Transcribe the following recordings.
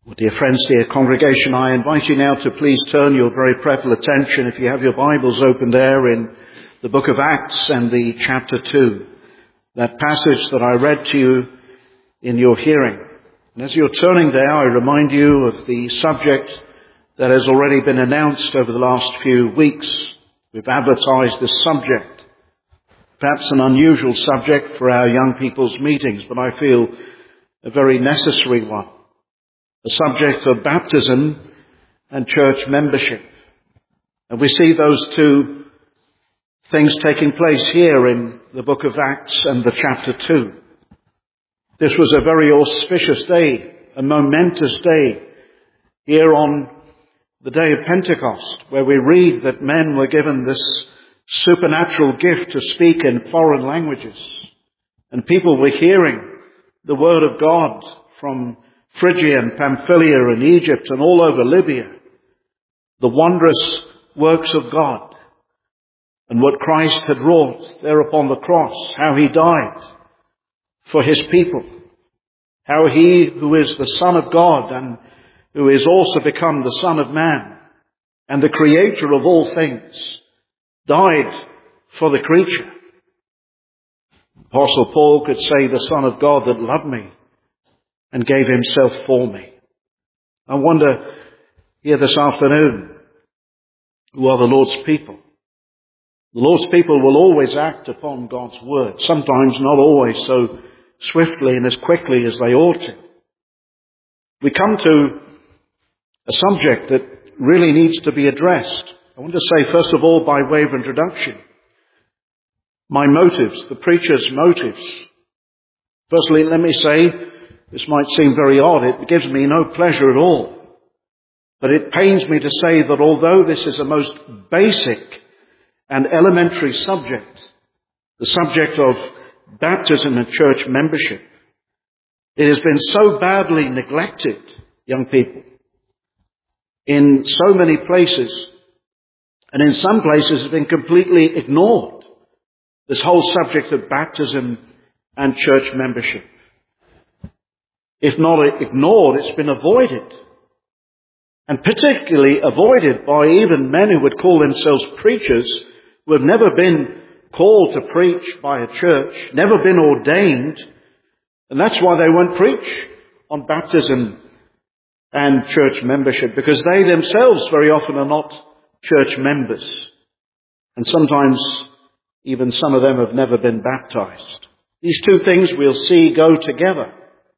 Well, dear friends, dear congregation, I invite you now to please turn your very prayerful attention, if you have your Bibles open there, in the book of Acts and the chapter 2, that passage that I read to you in your hearing. And as you're turning there, I remind you of the subject that has already been announced over the last few weeks. We've advertised this subject, perhaps an unusual subject for our young people's meetings, but I feel a very necessary one. The subject of baptism and church membership. And we see those two things taking place here in the book of Acts and the chapter 2. This was a very auspicious day, a momentous day here on the day of Pentecost, where we read that men were given this supernatural gift to speak in foreign languages. And people were hearing the word of God from Phrygia and Pamphylia and Egypt and all over Libya. The wondrous works of God and what Christ had wrought there upon the cross, how he died for his people, how he who is the Son of God and who is also become the Son of Man and the Creator of all things, died for the creature. Apostle Paul could say, the Son of God that loved me and gave himself for me. I wonder here this afternoon, who are the Lord's people? The Lord's people will always act upon God's word, sometimes not always so swiftly and as quickly as they ought to. We come to a subject that really needs to be addressed. I want to say, first of all, by way of introduction, my motives, the preacher's motives. Firstly, let me say, this might seem very odd. It gives me no pleasure at all. But it pains me to say that although this is a most basic and elementary subject, the subject of baptism and church membership, it has been so badly neglected, young people, in so many places, and in some places has been completely ignored, this whole subject of baptism and church membership. If not ignored, it's been avoided. And particularly avoided by even men who would call themselves preachers, who have never been called to preach by a church, never been ordained. And that's why they won't preach on baptism and church membership, because they themselves very often are not church members. And sometimes even some of them have never been baptized. These two things we'll see go together.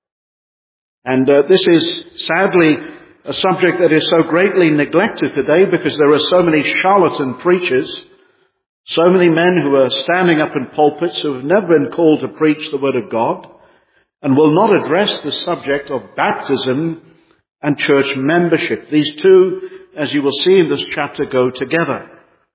And this is sadly a subject that is so greatly neglected today because there are so many charlatan preachers, so many men who are standing up in pulpits who have never been called to preach the word of God and will not address the subject of baptism and church membership. These two, as you will see in this chapter, go together.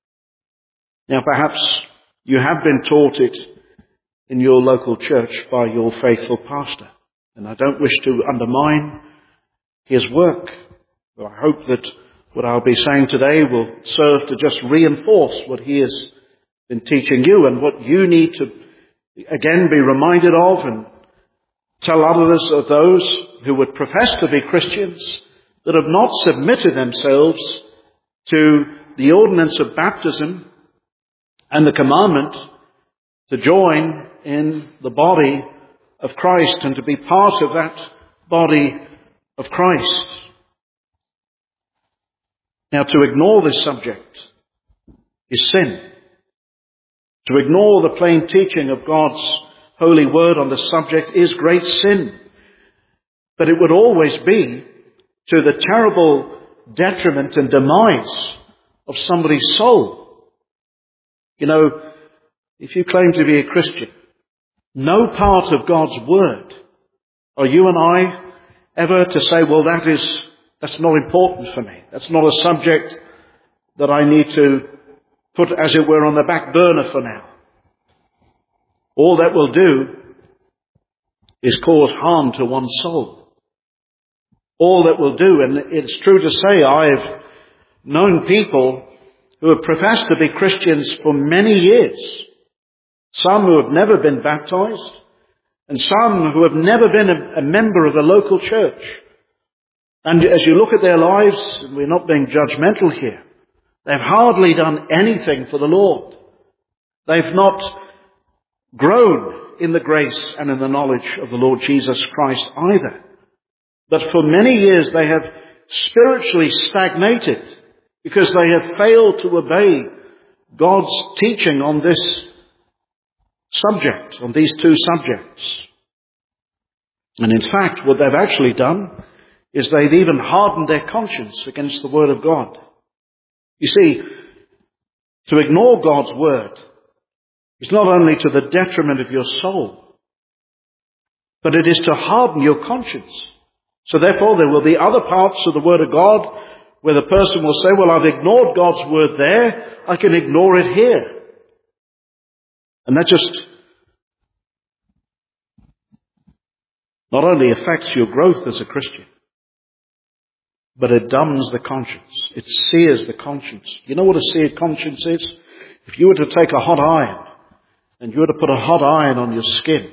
Now perhaps you have been taught it in your local church by your faithful pastor. And I don't wish to undermine his work. But I hope that what I'll be saying today will serve to just reinforce what he has been teaching you and what you need to, again, be reminded of and tell others of those who would profess to be Christians that have not submitted themselves to the ordinance of baptism and the commandment to join in the body of Christ and to be part of that body of Christ. Now, to ignore this subject is sin. To ignore the plain teaching of God's holy word on the subject is great sin. But it would always be to the terrible detriment and demise of somebody's soul. You know, if you claim to be a Christian, no part of God's word are you and I ever to say, well, that's not important for me. That's not a subject that I need to put, as it were, on the back burner for now. All that will do is cause harm to one's soul. All that will do, and it's true to say, I've known people who have professed to be Christians for many years. Some who have never been baptized, and some who have never been a member of a local church. And as you look at their lives, and we're not being judgmental here, they've hardly done anything for the Lord. They've not grown in the grace and in the knowledge of the Lord Jesus Christ either. But for many years they have spiritually stagnated because they have failed to obey God's teaching on this subject, on these two subjects. And in fact, what they've actually done is they've even hardened their conscience against the Word of God. You see, to ignore God's Word is not only to the detriment of your soul, but it is to harden your conscience. So therefore there will be other parts of the Word of God where the person will say, well, I've ignored God's Word there, I can ignore it here. And that just not only affects your growth as a Christian, but it dumbs the conscience. It sears the conscience. You know what a seared conscience is? If you were to take a hot iron and you were to put a hot iron on your skin,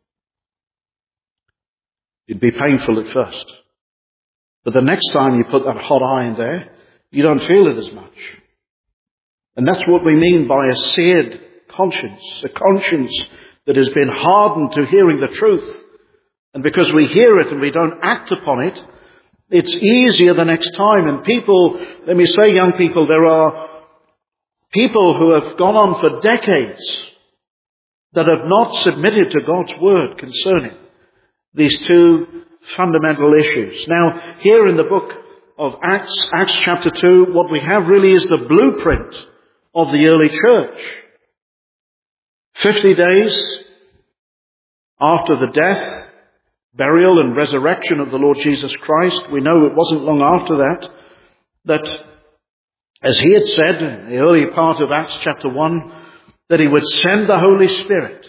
it'd be painful at first. But the next time you put that hot iron there, you don't feel it as much. And that's what we mean by a seared conscience. A conscience that has been hardened to hearing the truth. And because we hear it and we don't act upon it, it's easier the next time. And people, let me say, young people, there are people who have gone on for decades that have not submitted to God's Word concerning these two fundamental issues. Now, here in the book of Acts chapter 2, what we have really is the blueprint of the early church. 50 days after the death, burial and resurrection of the Lord Jesus Christ, we know it wasn't long after that as he had said in the early part of Acts chapter 1, that he would send the Holy Spirit.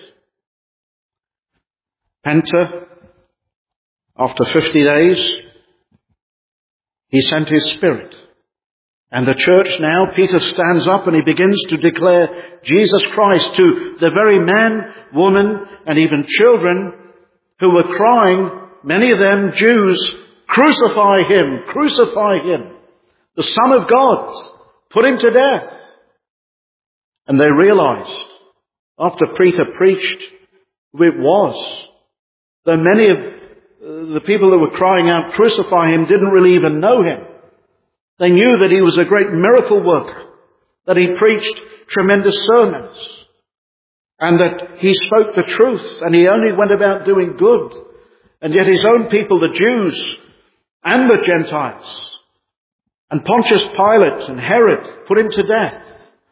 Penta, after 50 days, he sent his Spirit. And the church now, Peter stands up and he begins to declare Jesus Christ to the very men, women, and even children who were crying, many of them Jews, crucify him, the Son of God, put him to death. And they realized, after Peter preached who it was, though many of the people that were crying out, crucify him, didn't really even know him. They knew that he was a great miracle worker, that he preached tremendous sermons, and that he spoke the truth, and he only went about doing good. And yet his own people, the Jews and the Gentiles, and Pontius Pilate and Herod put him to death.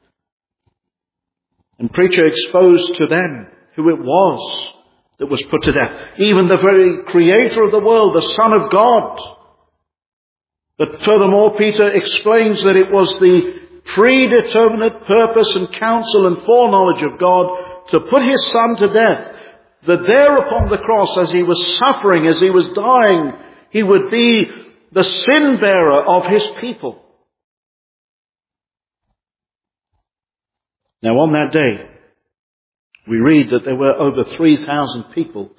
And preacher exposed to them who it was that was put to death. Even the very creator of the world, the Son of God. But furthermore, Peter explains that it was the predeterminate purpose and counsel and foreknowledge of God to put his Son to death, that there upon the cross, as he was suffering, as he was dying, he would be the sin bearer of his people. Now on that day, we read that there were over 3,000 people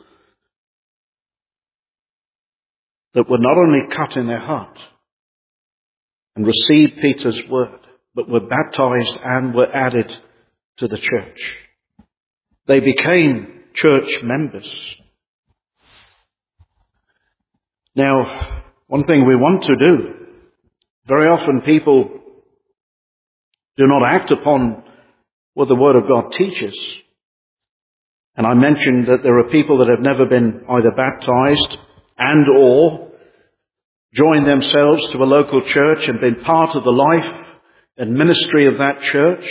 that were not only cut in their heart and received Peter's word, but were baptized and were added to the church. They became church members. Now, one thing we want to do, very often people do not act upon what the Word of God teaches. And I mentioned that there are people that have never been either baptized and or joined themselves to a local church and been part of the life and ministry of that church.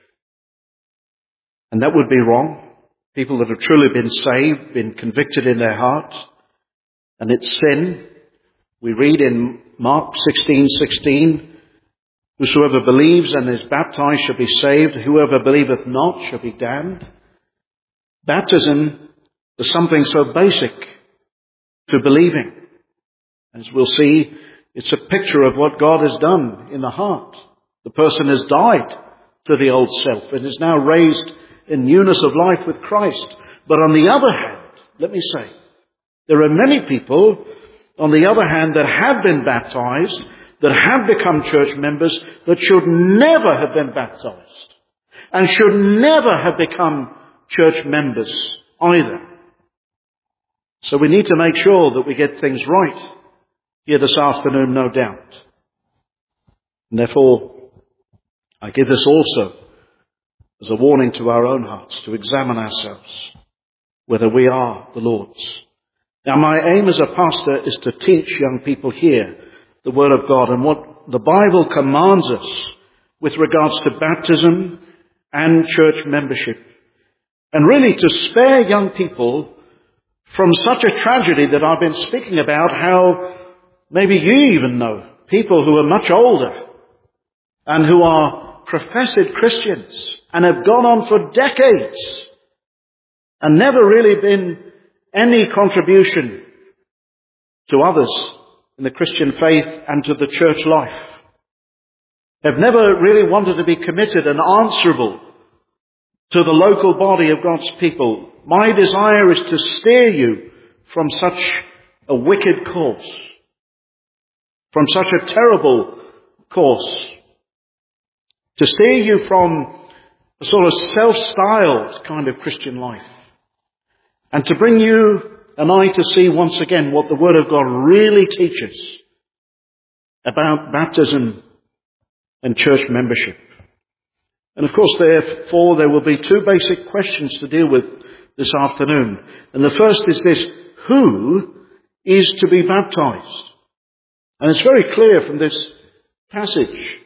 And that would be wrong. People that have truly been saved, been convicted in their heart, and it's sin. We read in Mark 16:16, whosoever believes and is baptized shall be saved, whoever believeth not shall be damned. Baptism is something so basic to believing. As we'll see, it's a picture of what God has done in the heart. The person has died to the old self and is now raised in newness of life with Christ. But on the other hand, let me say, there are many people on the other hand, that have been baptized, that have become church members, that should never have been baptized and should never have become church members either. So we need to make sure that we get things right here this afternoon, no doubt. And therefore, I give this also as a warning to our own hearts to examine ourselves whether we are the Lord's. Now, my aim as a pastor is to teach young people here the Word of God and what the Bible commands us with regards to baptism and church membership. And really to spare young people from such a tragedy that I've been speaking about, how maybe you even know people who are much older and who are professed Christians and have gone on for decades and never really been any contribution to others in the Christian faith and to the church life. Have never really wanted to be committed and answerable to the local body of God's people. My desire is to steer you from such a wicked course, from such a terrible course, to steer you from a sort of self-styled kind of Christian life, and to bring you and I to see once again what the Word of God really teaches about baptism and church membership. And of course, therefore, there will be two basic questions to deal with this afternoon. And the first is this: who is to be baptized? And it's very clear from this passage.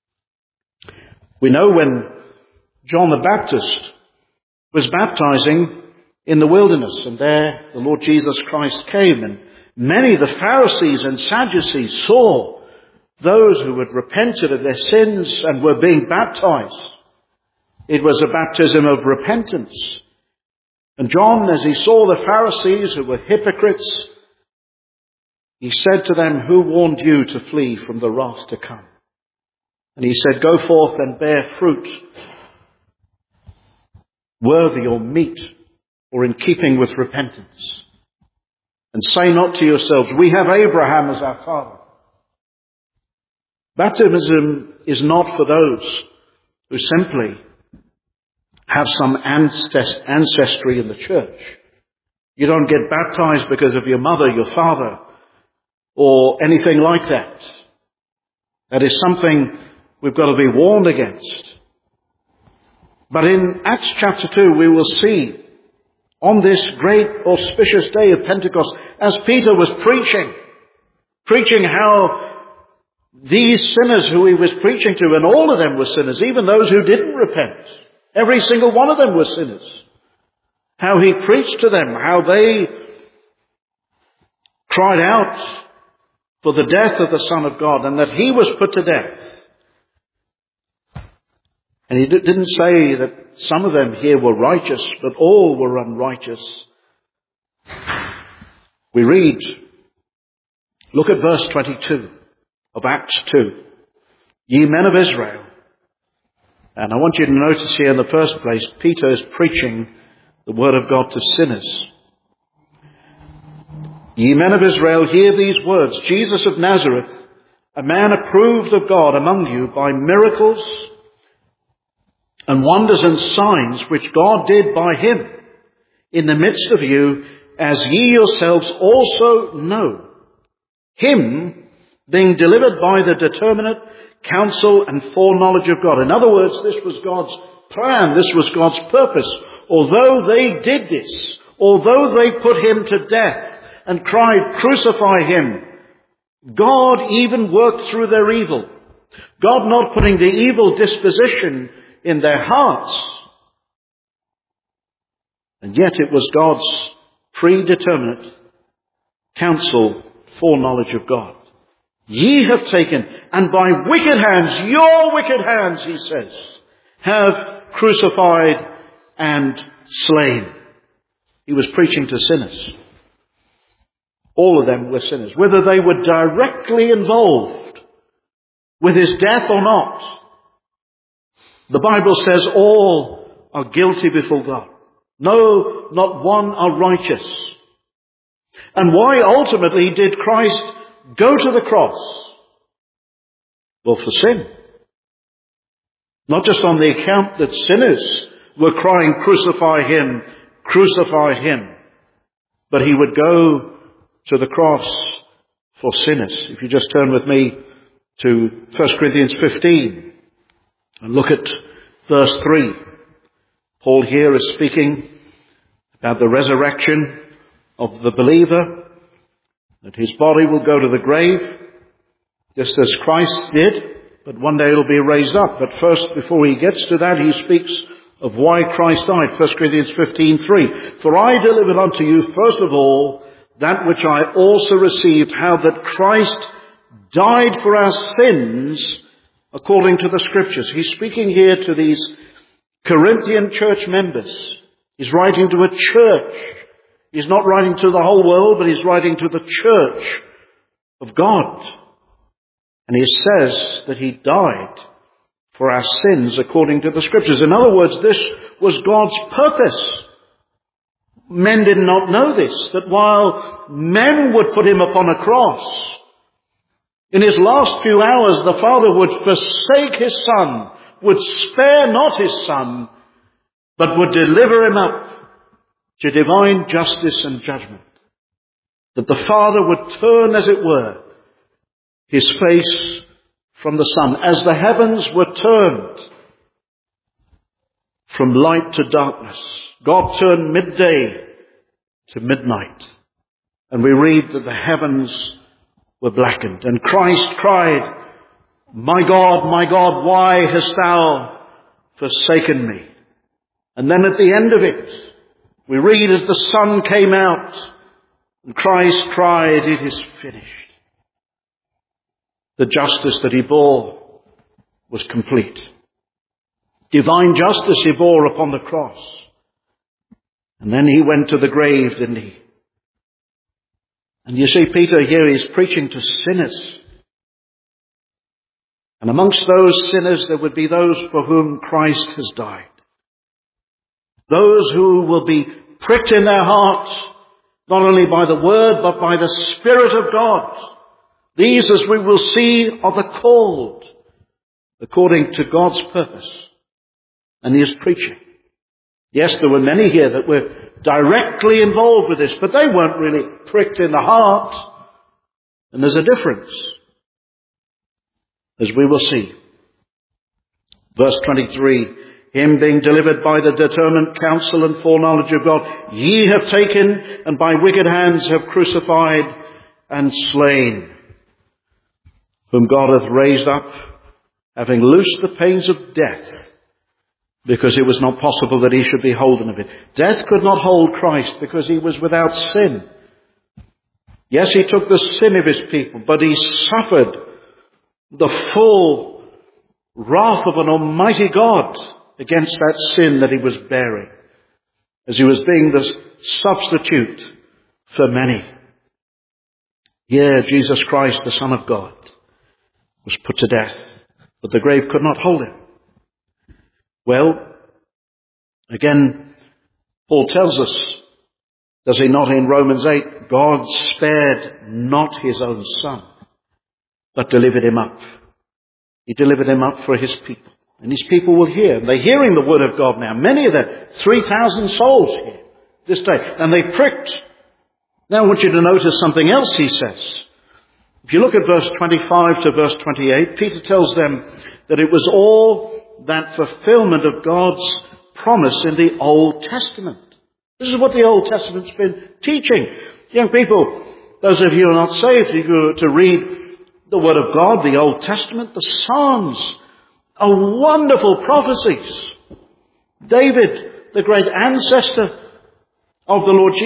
We know when John the Baptist was baptizing in the wilderness, and there the Lord Jesus Christ came, and many of the Pharisees and Sadducees saw those who had repented of their sins and were being baptized. It was a baptism of repentance. And John, as he saw the Pharisees who were hypocrites, he said to them, "Who warned you to flee from the wrath to come?" And he said, "Go forth and bear fruit worthy or meet or in keeping with repentance. And say not to yourselves, 'We have Abraham as our father.'" Baptism is not for those who simply have some ancestry in the church. You don't get baptized because of your mother, your father, or anything like that. That is something we've got to be warned against. But in Acts chapter 2, we will see on this great auspicious day of Pentecost, as Peter was preaching how these sinners who he was preaching to, and all of them were sinners, even those who didn't repent, every single one of them were sinners. How he preached to them, how they cried out for the death of the Son of God, and that he was put to death. And he didn't say that some of them here were righteous, but all were unrighteous. We read, look at verse 22 of Acts 2. "Ye men of Israel." And I want you to notice here in the first place, Peter is preaching the word of God to sinners. "Ye men of Israel, hear these words. Jesus of Nazareth, a man approved of God among you by miracles and wonders and signs which God did by him in the midst of you, as ye yourselves also know. Him being delivered by the determinate counsel and foreknowledge of God." In other words, this was God's plan. This was God's purpose. Although they did this, although they put him to death and cried, "Crucify him," God even worked through their evil. God not putting the evil disposition in their hearts. And yet it was God's predeterminate counsel, foreknowledge of God. "Ye have taken, and by wicked hands, your wicked hands," he says, "have crucified and slain." He was preaching to sinners. All of them were sinners, whether they were directly involved with his death or not. The Bible says all are guilty before God. No, not one are righteous. And why ultimately did Christ go to the cross? Well, for sin. Not just on the account that sinners were crying, crucify him, crucify him. But he would go to the cross for sinners. If you just turn with me to 1 Corinthians 15 and look at verse 3. Paul here is speaking about the resurrection of the believer, that his body will go to the grave, just as Christ did, but one day it'll be raised up. But first, before he gets to that, he speaks of why Christ died. 1 Corinthians 15:3. For I delivered unto you, first of all, that which I also received, how that Christ died for our sins according to the Scriptures. He's speaking here to these Corinthian church members. He's writing to a church. He's not writing to the whole world, but he's writing to the church of God. And he says that he died for our sins according to the Scriptures. In other words, this was God's purpose. Men did not know this, that while men would put him upon a cross, in his last few hours the Father would forsake his Son, would spare not his Son, but would deliver him up to divine justice and judgment. That the Father would turn, as it were, his face from the Son, as the heavens were turned from light to darkness. God turned midday to midnight. And we read that the heavens were blackened. And Christ cried, my God, why hast thou forsaken me? And then at the end of it, we read as the sun came out, and Christ cried, it is finished. The justice that he bore was complete. Divine justice he bore upon the cross. And then he went to the grave, didn't he? And you see, Peter here is preaching to sinners. And amongst those sinners there would be those for whom Christ has died. Those who will be pricked in their hearts, not only by the Word, but by the Spirit of God. These, as we will see, are the called, according to God's purpose. And he is preaching. Yes, there were many here that were directly involved with this, but they weren't really pricked in the heart. And there's a difference, as we will see. Verse 23, him being delivered by the determined counsel and foreknowledge of God, ye have taken, and by wicked hands have crucified and slain, whom God hath raised up, having loosed the pains of death, because it was not possible that he should be holden of it. Death could not hold Christ because he was without sin. Yes, he took the sin of his people, but he suffered the full wrath of an almighty God against that sin that he was bearing, as he was being the substitute for many. Here, Jesus Christ, the Son of God, was put to death, but the grave could not hold him. Well, again, Paul tells us, does he not in Romans 8, God spared not his own Son, but delivered him up. He delivered him up for his people. And his people will hear. They're hearing the word of God now. Many of the 3,000 souls here this day. And they pricked. Now I want you to notice something else he says. If you look at verse 25 to verse 28, Peter tells them that it was all that fulfillment of God's promise in the Old Testament. This is what the Old Testament's been teaching. Young people, those of you who are not saved, you go to read the Word of God, the Old Testament, the Psalms, are wonderful prophecies. David, the great ancestor of the Lord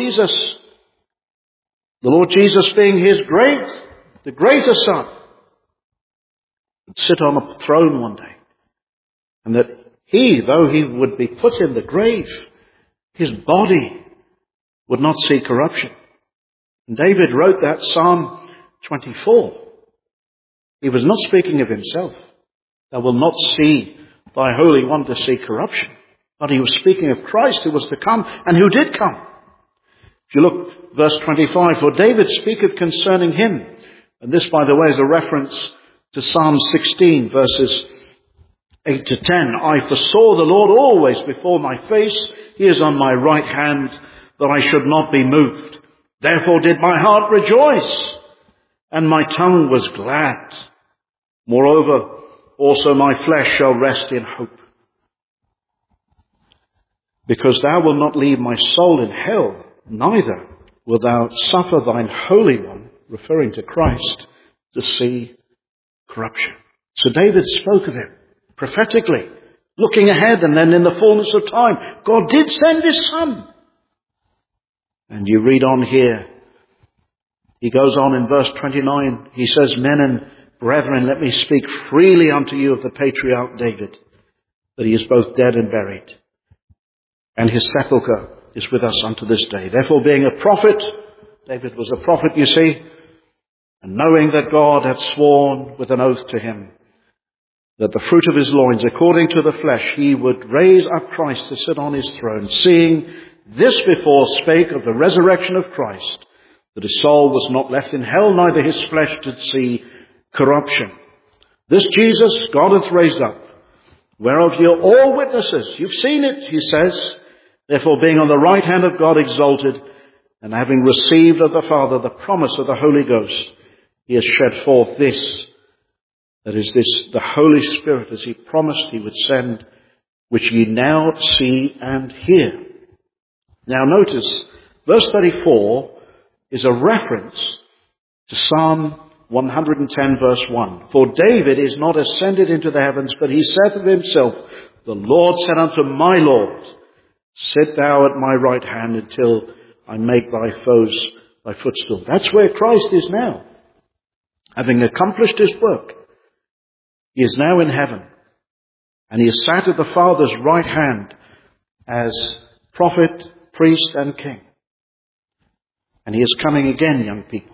Jesus being his the greater Son, would sit on a throne one day. And that he, though he would be put in the grave, his body would not see corruption. And David wrote that Psalm 24. He was not speaking of himself. Thou wilt not see thy Holy One to see corruption. But he was speaking of Christ who was to come and who did come. If you look, verse 25, for David speaketh concerning him. And this, by the way, is a reference to Psalm 16, verses 8 to 10. I foresaw the Lord always before my face. He is on my right hand, that I should not be moved. Therefore did my heart rejoice, and my tongue was glad. Moreover, also my flesh shall rest in hope. Because thou wilt not leave my soul in hell, neither wilt thou suffer thine Holy One, referring to Christ, to see corruption. So David spoke of him prophetically, looking ahead, and then in the fullness of time, God did send his Son. And you read on here, he goes on in verse 29, he says, men and brethren, let me speak freely unto you of the patriarch David, that he is both dead and buried, and his sepulchre is with us unto this day. Therefore, being a prophet, David was a prophet, you see, and knowing that God had sworn with an oath to him that the fruit of his loins, according to the flesh, he would raise up Christ to sit on his throne, seeing this before spake of the resurrection of Christ, that his soul was not left in hell, neither his flesh did see corruption. This Jesus God hath raised up, whereof ye are all witnesses. You've seen it, he says. Therefore, being on the right hand of God exalted, and having received of the Father the promise of the Holy Ghost, he has shed forth this, that is this, the Holy Spirit, as he promised he would send, which ye now see and hear. Now notice, verse 34 is a reference to Psalm 110 verse 1. For David is not ascended into the heavens, but he saith of himself, the Lord said unto my Lord, sit thou at my right hand until I make thy foes thy footstool. That's where Christ is now. Having accomplished his work, he is now in heaven. And he is sat at the Father's right hand as prophet, priest, and king. And he is coming again, young people.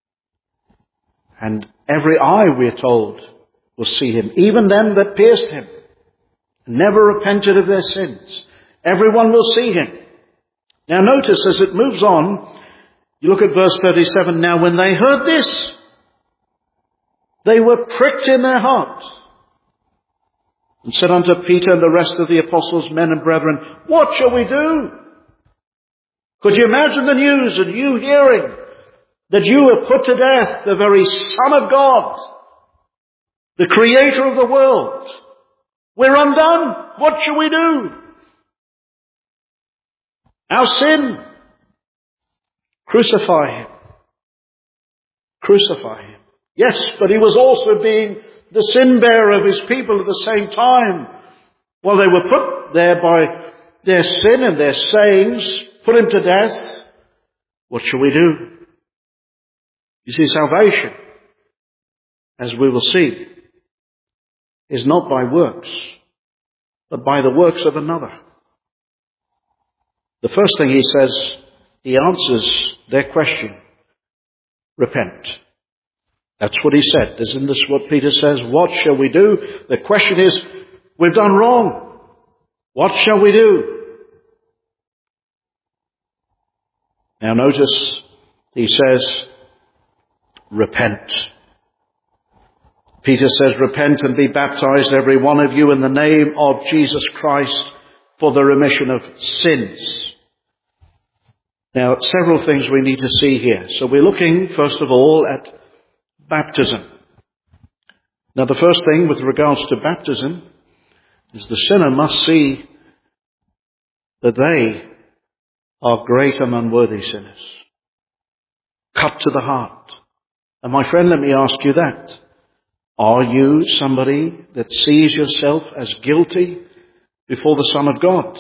And every eye, we are told, will see him, even them that pierced him, never repented of their sins. Everyone will see him. Now notice, as it moves on, you look at verse 37, now when they heard this, they were pricked in their hearts, and said unto Peter and the rest of the apostles, men and brethren, what shall we do? Could you imagine the news and you hearing that you have put to death the very Son of God, the Creator of the world? We're undone. What shall we do? Our sin. Crucify him. Crucify him. Yes, but he was also being the sin bearer of his people at the same time. While they were put there by their sin and their sayings, put him to death. What shall we do? You see, salvation, as we will see, is not by works, but by the works of another. The first thing he says, he answers their question. Repent. That's what he said. Isn't this what Peter says? What shall we do? The question is, we've done wrong. What shall we do? Now notice, he says, repent. Peter says, repent and be baptized, every one of you, in the name of Jesus Christ for the remission of sins. Now, several things we need to see here. So we're looking, first of all, at baptism. Now, the first thing with regards to baptism is the sinner must see that they are great and unworthy sinners. Cut to the heart. And my friend, let me ask you that. Are you somebody that sees yourself as guilty before the Son of God?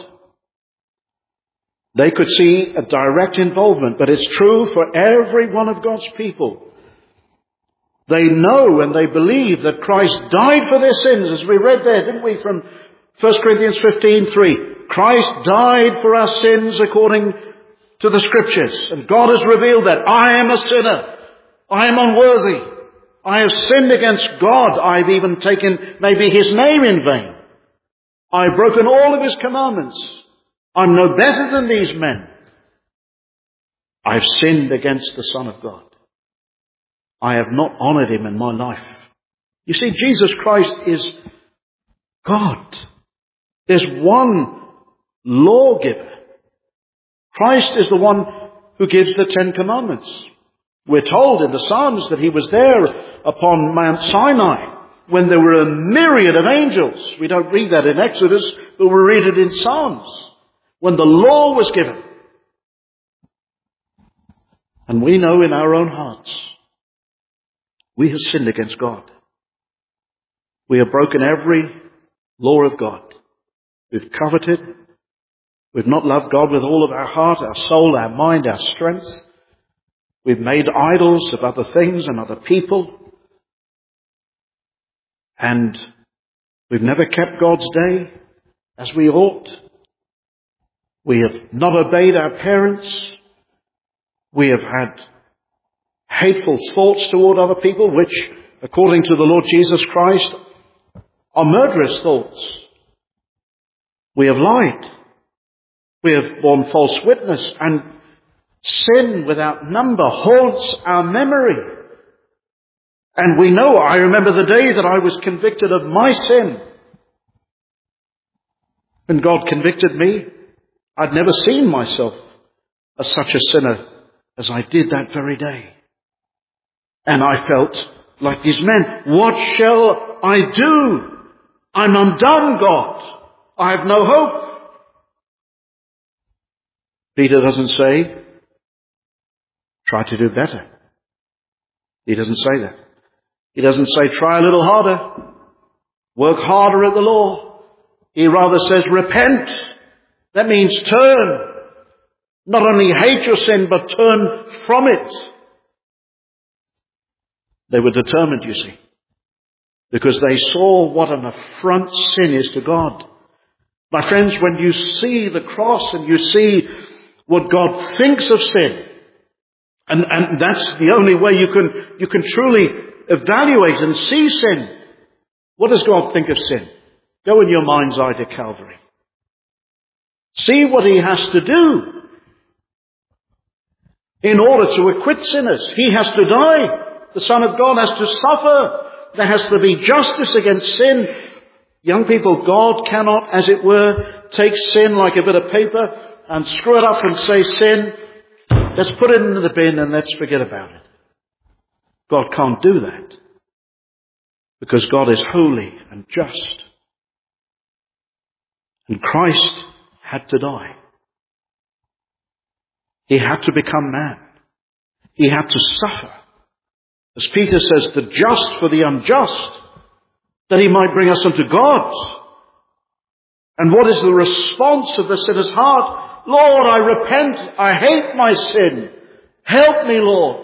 They could see a direct involvement, but it's true for every one of God's people. They know and they believe that Christ died for their sins, as we read there, didn't we, from 1 Corinthians 15:3. Christ died for our sins according to the Scriptures. And God has revealed that. I am a sinner. I am unworthy. I have sinned against God. I've even taken maybe his name in vain. I've broken all of his commandments. I'm no better than these men. I have sinned against the Son of God. I have not honored him in my life. You see, Jesus Christ is God. There's one lawgiver. Christ is the one who gives the Ten Commandments. We're told in the Psalms that he was there upon Mount Sinai when there were a myriad of angels. We don't read that in Exodus, but we read it in Psalms. When the law was given. And we know in our own hearts, we have sinned against God. We have broken every law of God. We've coveted. We've not loved God with all of our heart, our soul, our mind, our strength. We've made idols of other things and other people. And we've never kept God's day as we ought. We have not obeyed our parents. We have had hateful thoughts toward other people, which, according to the Lord Jesus Christ, are murderous thoughts. We have lied. We have borne false witness, and sin without number haunts our memory. And we know, I remember the day that I was convicted of my sin. When God convicted me, I'd never seen myself as such a sinner as I did that very day. And I felt like these men, what shall I do? I'm undone, God. I have no hope. Peter doesn't say, try to do better. He doesn't say that. He doesn't say, try a little harder. Work harder at the law. He rather says, repent. That means turn. Not only hate your sin, but turn from it. They were determined, you see, because they saw what an affront sin is to God. My friends, when you see the cross and you see what God thinks of sin, and that's the only way you can truly evaluate and see sin. What does God think of sin? Go in your mind's eye to Calvary. See what he has to do in order to acquit sinners. He has to die. The Son of God has to suffer. There has to be justice against sin. Young people, God cannot, as it were, take sin like a bit of paper and screw it up and say, sin, let's put it into the bin and let's forget about it. God can't do that, because God is holy and just. And Christ had to die. He had to become man. He had to suffer. As Peter says, the just for the unjust, that he might bring us unto God. And what is the response of the sinner's heart? Lord, I repent. I hate my sin. Help me, Lord.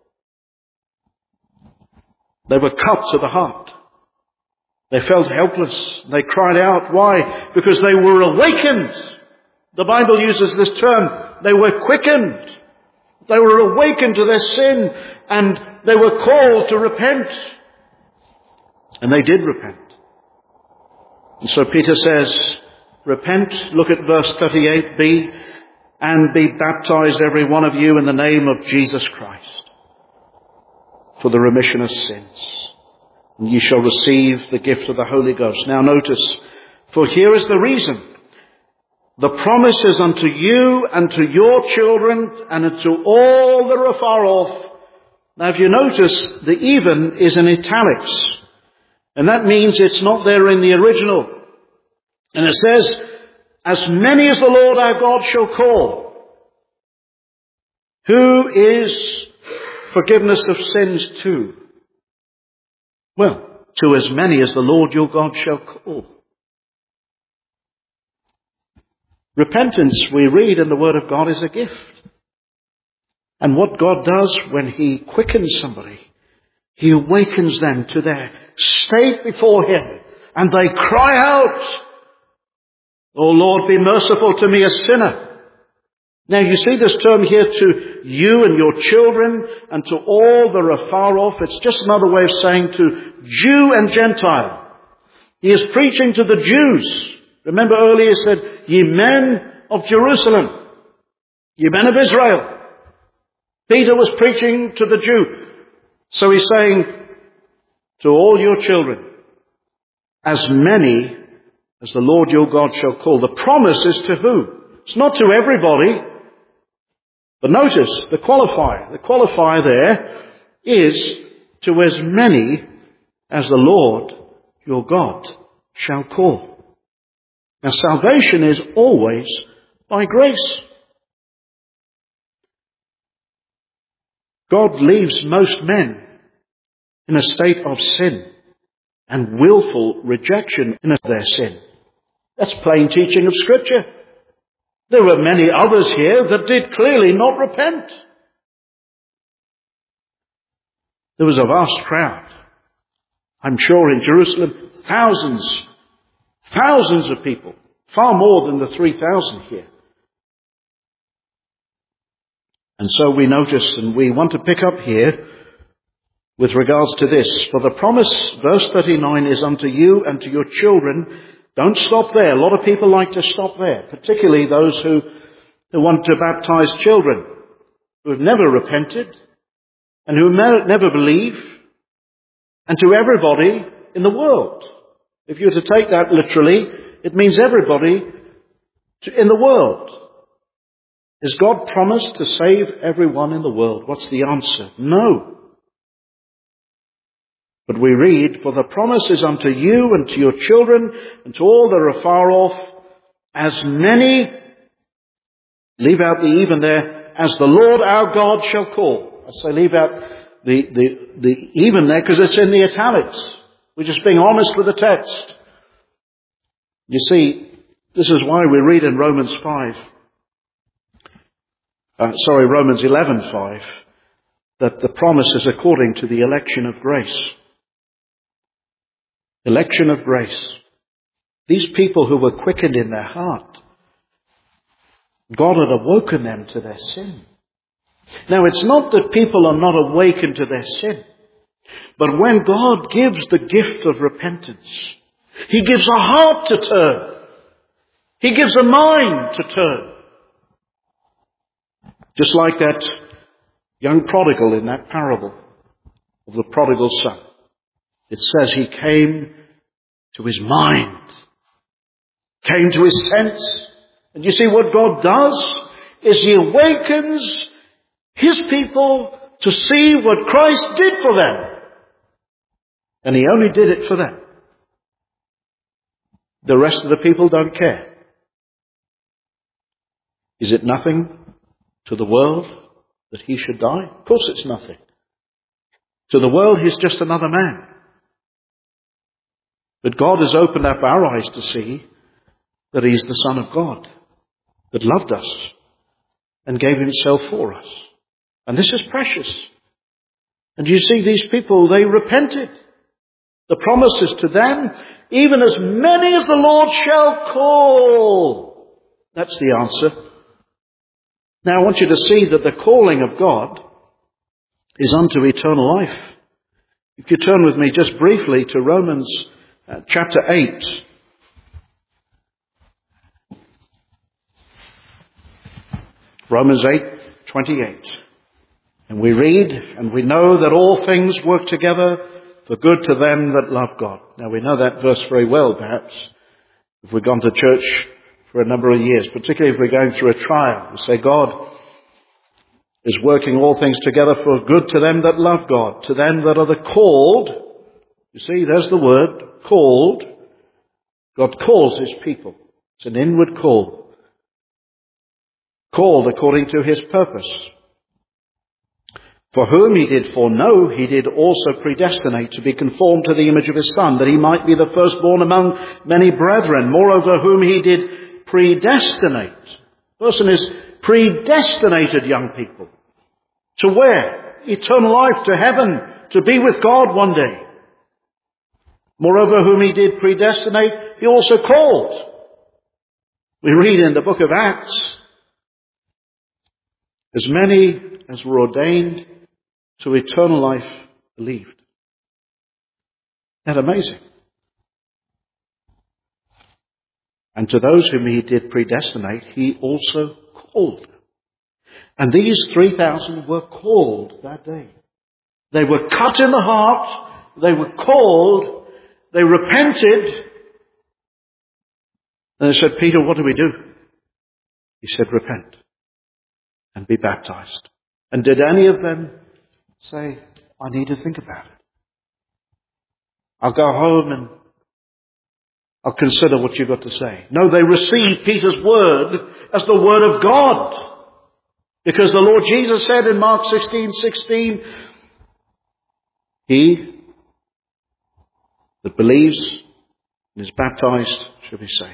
They were cut to the heart. They felt helpless. They cried out. Why? Because they were awakened. The Bible uses this term. They were quickened. They were awakened to their sin, and they were called to repent. And they did repent. And so Peter says, repent, look at verse 38b, and be baptized every one of you in the name of Jesus Christ for the remission of sins. And ye shall receive the gift of the Holy Ghost. Now notice, for here is the reason. The promise is unto you and to your children and unto all that are afar off. Now if you notice, the even is in italics. And that means it's not there in the original. And it says, as many as the Lord our God shall call. Who is forgiveness of sins to? Well, to as many as the Lord your God shall call. Repentance, we read in the Word of God, is a gift. And what God does when he quickens somebody, he awakens them to their state before him. And they cry out, "O Lord, be merciful to me, a sinner." Now you see this term here, to you and your children and to all that are far off. It's just another way of saying to Jew and Gentile. He is preaching to the Jews. Remember earlier he said, ye men of Jerusalem, ye men of Israel. Peter was preaching to the Jew. So he's saying to all your children, as many as the Lord your God shall call. The promise is to who? It's not to everybody. But notice the qualifier. The qualifier there is to as many as the Lord your God shall call. Now salvation is always by grace. God leaves most men in a state of sin and willful rejection of their sin. That's plain teaching of Scripture. There were many others here that did clearly not repent. There was a vast crowd. I'm sure in Jerusalem, thousands of people, far more than the 3,000 here. And so we notice, and we want to pick up here with regards to this. For the promise, verse 39, is unto you and to your children. Don't stop there. A lot of people like to stop there, particularly those who want to baptize children who have never repented and who never believe, and to everybody in the world. If you were to take that literally, it means everybody in the world. Is God promised to save everyone in the world? What's the answer? No. But we read, for the promise is unto you and to your children and to all that are far off, as many, leave out the even there, as the Lord our God shall call. I say leave out the even there because it's in the italics. We're just being honest with the text. You see, this is why we read in Romans 11:5, that the promise is according to the election of grace. Election of grace. These people who were quickened in their heart, God had awoken them to their sin. Now it's not that people are not awakened to their sin, but when God gives the gift of repentance, He gives a heart to turn. He gives a mind to turn. Just like that young prodigal in that parable of the prodigal son. It says he came to his mind, came to his sense. And you see what God does is He awakens His people to see what Christ did for them. And He only did it for them. The rest of the people don't care. Is it nothing to the world that He should die? Of course it's nothing. To the world He's just another man. But God has opened up our eyes to see that He's the Son of God, that loved us and gave Himself for us. And this is precious. And you see, these people, they repented. The promise is to them, even as many as the Lord shall call. That's the answer. Now I want you to see that the calling of God is unto eternal life. If you turn with me just briefly to Romans chapter 8. Romans 8:28. And we read, and we know that all things work together for good to them that love God. Now we know that verse very well, perhaps, if we've gone to church for a number of years, particularly if we're going through a trial. We say God is working all things together for good to them that love God, to them that are the called. You see, there's the word, called. God calls His people. It's an inward call. Called according to His purpose. For whom He did foreknow, He did also predestinate to be conformed to the image of His Son, that He might be the firstborn among many brethren. Moreover, whom He did predestinate. Person is predestinated, young people. To where? Eternal life, to heaven, to be with God one day. Moreover, whom He did predestinate, He also called. We read in the book of Acts, as many as were ordained to eternal life believed. Isn't that amazing? And to those whom He did predestinate, He also called. And these 3,000 were called that day. They were cut in the heart. They were called. They repented. And they said, Peter, what do we do? He said, repent and be baptized. And did any of them say, I need to think about it? I'll go home and I'll consider what you've got to say. No, they received Peter's word as the word of God. Because the Lord Jesus said in Mark 16:16, he that believes and is baptized shall be saved.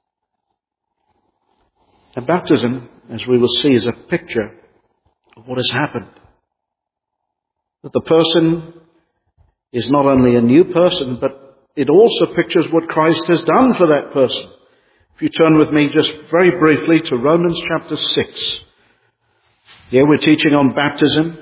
And baptism, as we will see, is a picture of what has happened. That the person is not only a new person, but it also pictures what Christ has done for that person. If you turn with me just very briefly to Romans chapter 6. Here we're teaching on baptism.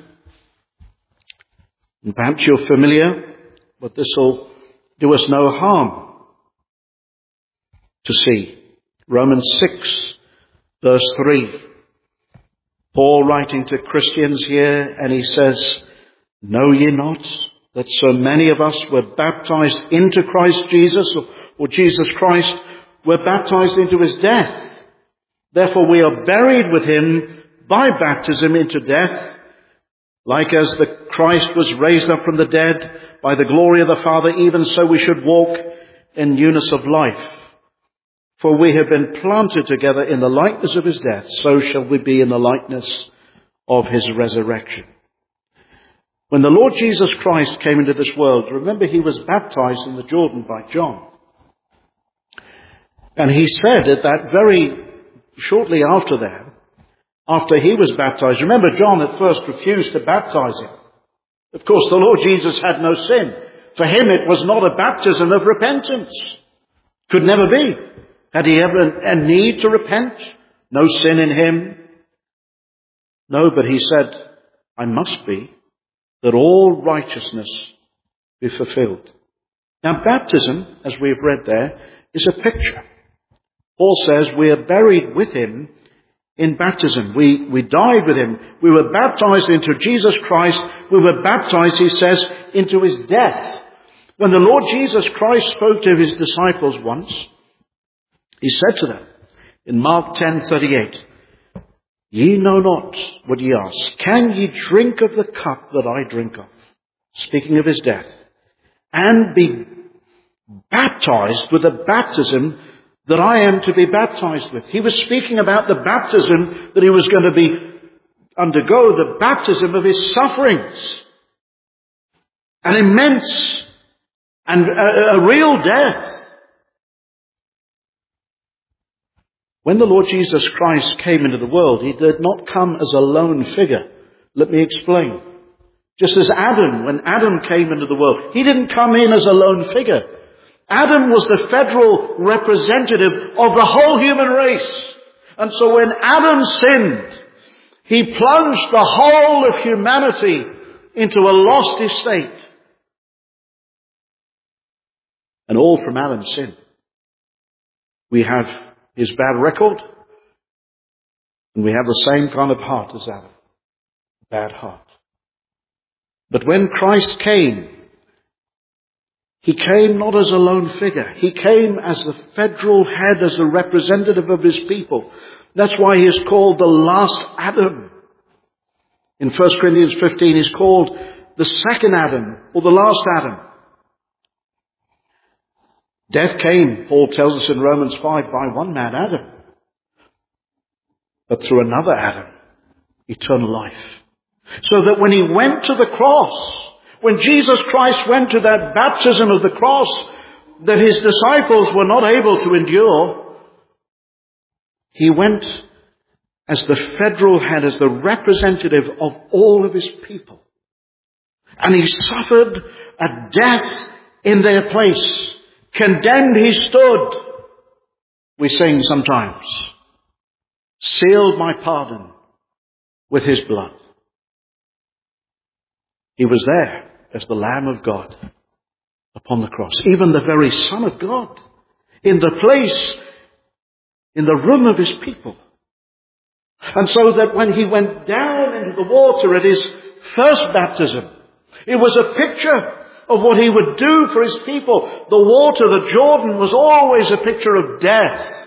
And perhaps you're familiar, but this will do us no harm to see. Romans 6, verse 3. Paul writing to Christians here, and he says, know ye not that so many of us were baptized into Christ Jesus, or Jesus Christ, were baptized into his death. Therefore we are buried with him by baptism into death, like as the Christ was raised up from the dead by the glory of the Father, even so we should walk in newness of life. For we have been planted together in the likeness of his death, so shall we be in the likeness of his resurrection. When the Lord Jesus Christ came into this world, remember he was baptized in the Jordan by John. And he said at that very shortly after that, after he was baptized, remember John at first refused to baptize him. Of course, the Lord Jesus had no sin. For him it was not a baptism of repentance. Could never be. Had he ever a need to repent? No sin in him? No, but he said, I must be, that all righteousness be fulfilled. Now baptism, as we've read there, is a picture. Paul says we are buried with him in baptism. We died with him. We were baptized into Jesus Christ. We were baptized, he says, into his death. When the Lord Jesus Christ spoke to his disciples once, he said to them in Mark 10:38, ye know not what ye ask. Can ye drink of the cup that I drink of? Speaking of his death. And be baptized with the baptism that I am to be baptized with. He was speaking about the baptism that he was going to undergo, the baptism of his sufferings. An immense and a real death. When the Lord Jesus Christ came into the world, he did not come as a lone figure. Let me explain. Just as Adam, when Adam came into the world, he didn't come in as a lone figure. Adam was the federal representative of the whole human race. And so when Adam sinned, he plunged the whole of humanity into a lost estate. And all from Adam's sin. We have his bad record, and we have the same kind of heart as Adam. Bad heart. But when Christ came, he came not as a lone figure. He came as the federal head, as a representative of his people. That's why he is called the last Adam. In 1 Corinthians 15, he's called the second Adam, or the last Adam. Death came, Paul tells us in Romans 5, by one man, Adam. But through another Adam, eternal life. So that when he went to the cross, when Jesus Christ went to that baptism of the cross that his disciples were not able to endure, he went as the federal head, as the representative of all of his people. And he suffered a death in their place. Condemned he stood, we sing sometimes. Sealed my pardon with his blood. He was there as the Lamb of God upon the cross. Even the very Son of God. In the place, in the room of his people. And so that when he went down into the water at his first baptism, it was a picture of what he would do for his people. The water, the Jordan, was always a picture of death.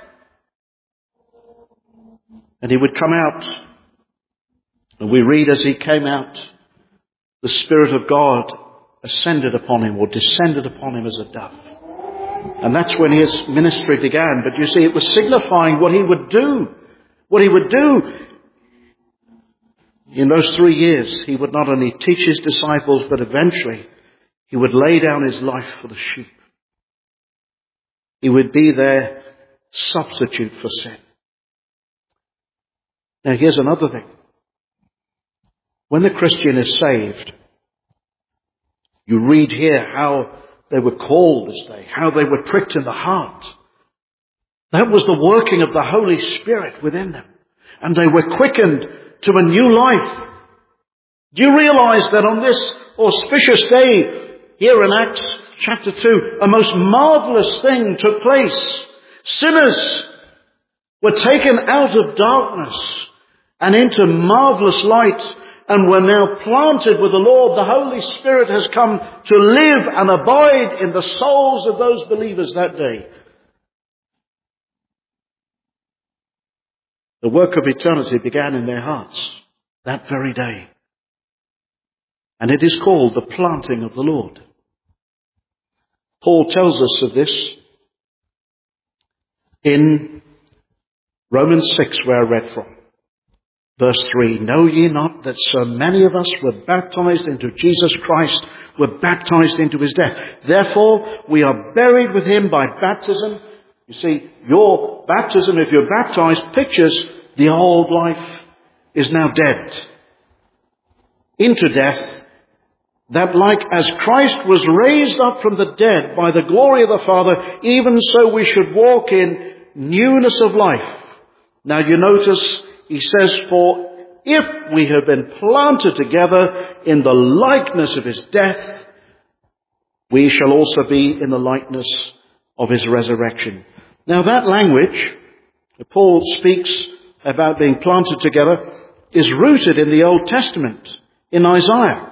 And he would come out, and we read as he came out, the Spirit of God ascended upon him or descended upon him as a dove. And that's when his ministry began. But you see, it was signifying what he would do. What he would do. In those 3 years, he would not only teach his disciples, but eventually he would lay down his life for the sheep. He would be their substitute for sin. Now here's another thing. When the Christian is saved, you read here how they were called this day, how they were pricked in the heart. That was the working of the Holy Spirit within them. And they were quickened to a new life. Do you realize that on this auspicious day, here in Acts chapter 2, a most marvelous thing took place. Sinners were taken out of darkness and into marvelous light, and were now planted with the Lord. The Holy Spirit has come to live and abide in the souls of those believers that day. The work of eternity began in their hearts that very day. And it is called the planting of the Lord. Paul tells us of this in Romans 6, where I read from. Verse 3, know ye not that so many of us were baptized into Jesus Christ, were baptized into his death? Therefore, we are buried with him by baptism. You see, your baptism, if you're baptized, pictures the old life is now dead. Into death, that like as Christ was raised up from the dead by the glory of the Father, even so we should walk in newness of life. Now you notice, he says, for if we have been planted together in the likeness of his death, we shall also be in the likeness of his resurrection. Now that language, Paul speaks about being planted together, is rooted in the Old Testament, in Isaiah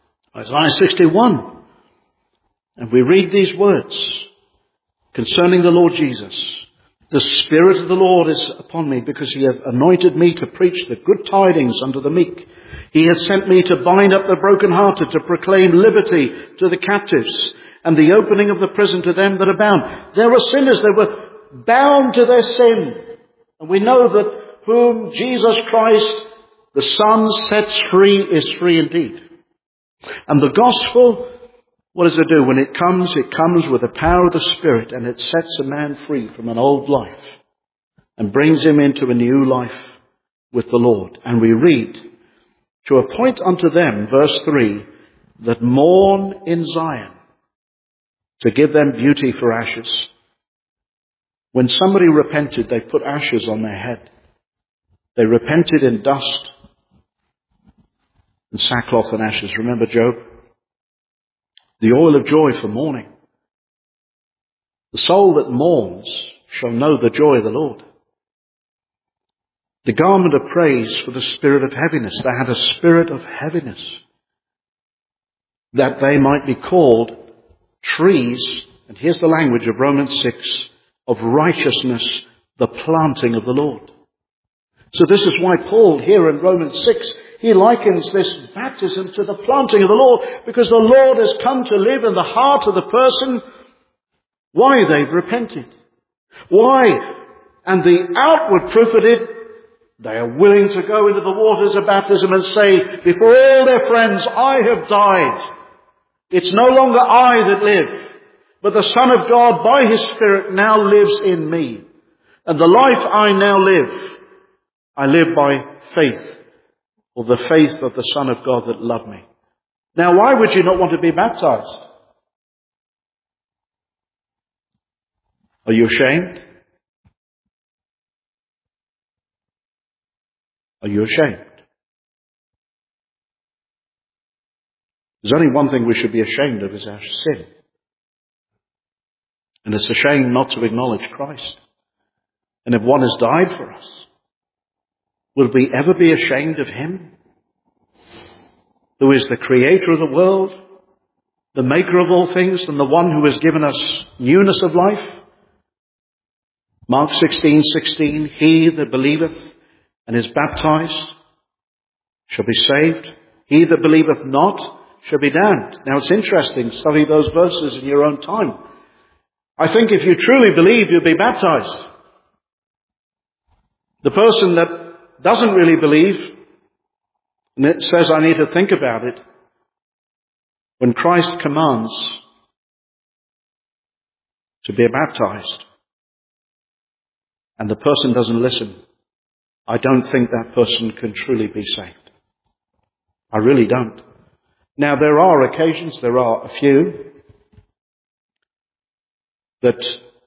61. And we read these words concerning the Lord Jesus. The Spirit of the Lord is upon me, because he hath anointed me to preach the good tidings unto the meek. He hath sent me to bind up the brokenhearted, to proclaim liberty to the captives, and the opening of the prison to them that are bound. There were sinners, they were bound to their sin. And we know that whom Jesus Christ, the Son, sets free is free indeed. And the gospel, what does it do? When it comes with the power of the Spirit, and it sets a man free from an old life and brings him into a new life with the Lord. And we read, to appoint unto them, verse 3, that mourn in Zion, to give them beauty for ashes. When somebody repented, they put ashes on their head. They repented in dust and sackcloth and ashes. Remember Job? The oil of joy for mourning. The soul that mourns shall know the joy of the Lord. The garment of praise for the spirit of heaviness. They had a spirit of heaviness, that they might be called trees, and here's the language of Romans 6, of righteousness, the planting of the Lord. So this is why Paul here in Romans 6, he likens this baptism to the planting of the Lord, because the Lord has come to live in the heart of the person. Why? They've repented. Why? And the outward proof of it, they are willing to go into the waters of baptism and say, before all their friends, I have died. It's no longer I that live, but the Son of God by his Spirit now lives in me. And the life I now live, I live by faith, or the faith of the Son of God that loved me. Now, why would you not want to be baptized? Are you ashamed? Are you ashamed? There's only one thing we should be ashamed of, is our sin. And it's a shame not to acknowledge Christ. And if one has died for us, Will we ever be ashamed of him, who is the creator of the world, the maker of all things, and the one who has given us newness of life? Mark 16:16, he that believeth and is baptized shall be saved. He that believeth not shall be damned. Now it's interesting, study those verses in your own time. I think if you truly believe, you'll be baptized. The person that doesn't really believe, and it says I need to think about it, when Christ commands to be baptized, and the person doesn't listen, I don't think that person can truly be saved. I really don't. Now there are occasions, there are a few, that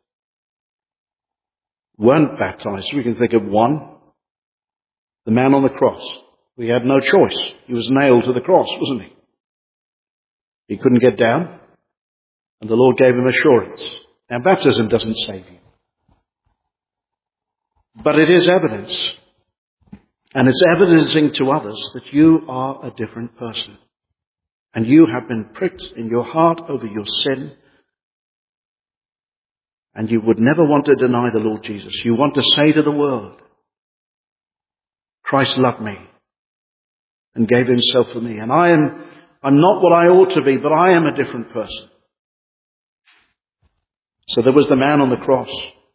weren't baptized. We can think of one, the man on the cross. He had no choice. He was nailed to the cross, wasn't he? He couldn't get down, and the Lord gave him assurance. Now baptism doesn't save you, but it is evidence. And it's evidencing to others that you are a different person. And you have been pricked in your heart over your sin. And you would never want to deny the Lord Jesus. You want to say to the world, Christ loved me and gave himself for me. And I'm not what I ought to be, but I am a different person. So there was the man on the cross.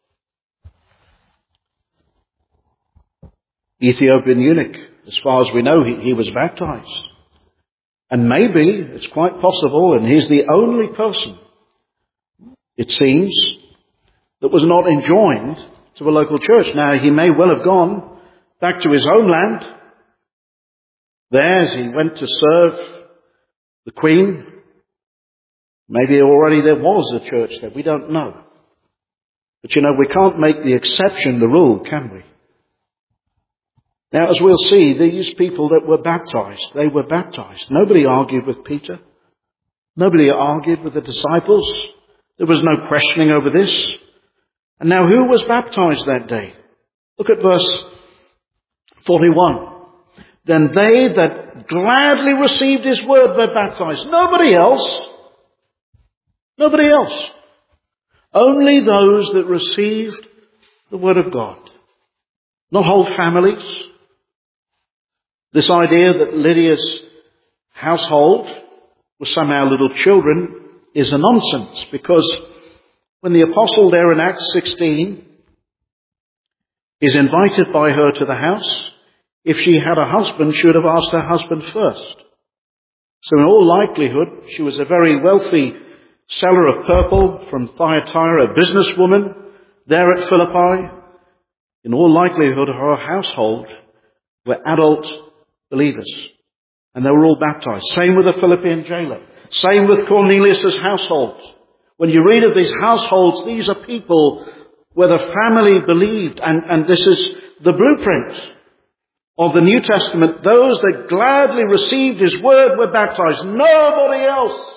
Ethiopian eunuch, as far as we know, he was baptized. And maybe, it's quite possible, and he's the only person, it seems, that was not enjoined to a local church. Now, he may well have gone back to his homeland. There, as he went to serve the Queen, maybe already there was a church there. We don't know. But we can't make the exception the rule, can we? Now, as we'll see, these people that were baptized, they were baptized. Nobody argued with Peter. Nobody argued with the disciples. There was no questioning over this. And now who was baptized that day? Look at verse 41. Then they that gladly received his word were baptized. Nobody else. Nobody else. Only those that received the word of God. Not whole families. This idea that Lydia's household was somehow little children is a nonsense, because when the apostle there in Acts 16 is invited by her to the house, if she had a husband, she would have asked her husband first. So in all likelihood, she was a very wealthy seller of purple from Thyatira, a businesswoman there at Philippi. In all likelihood, her household were adult believers, and they were all baptized. Same with the Philippian jailer. Same with Cornelius' household. When you read of these households, these are people where the family believed, and this is the blueprint of the New Testament. Those that gladly received his word were baptized. Nobody else.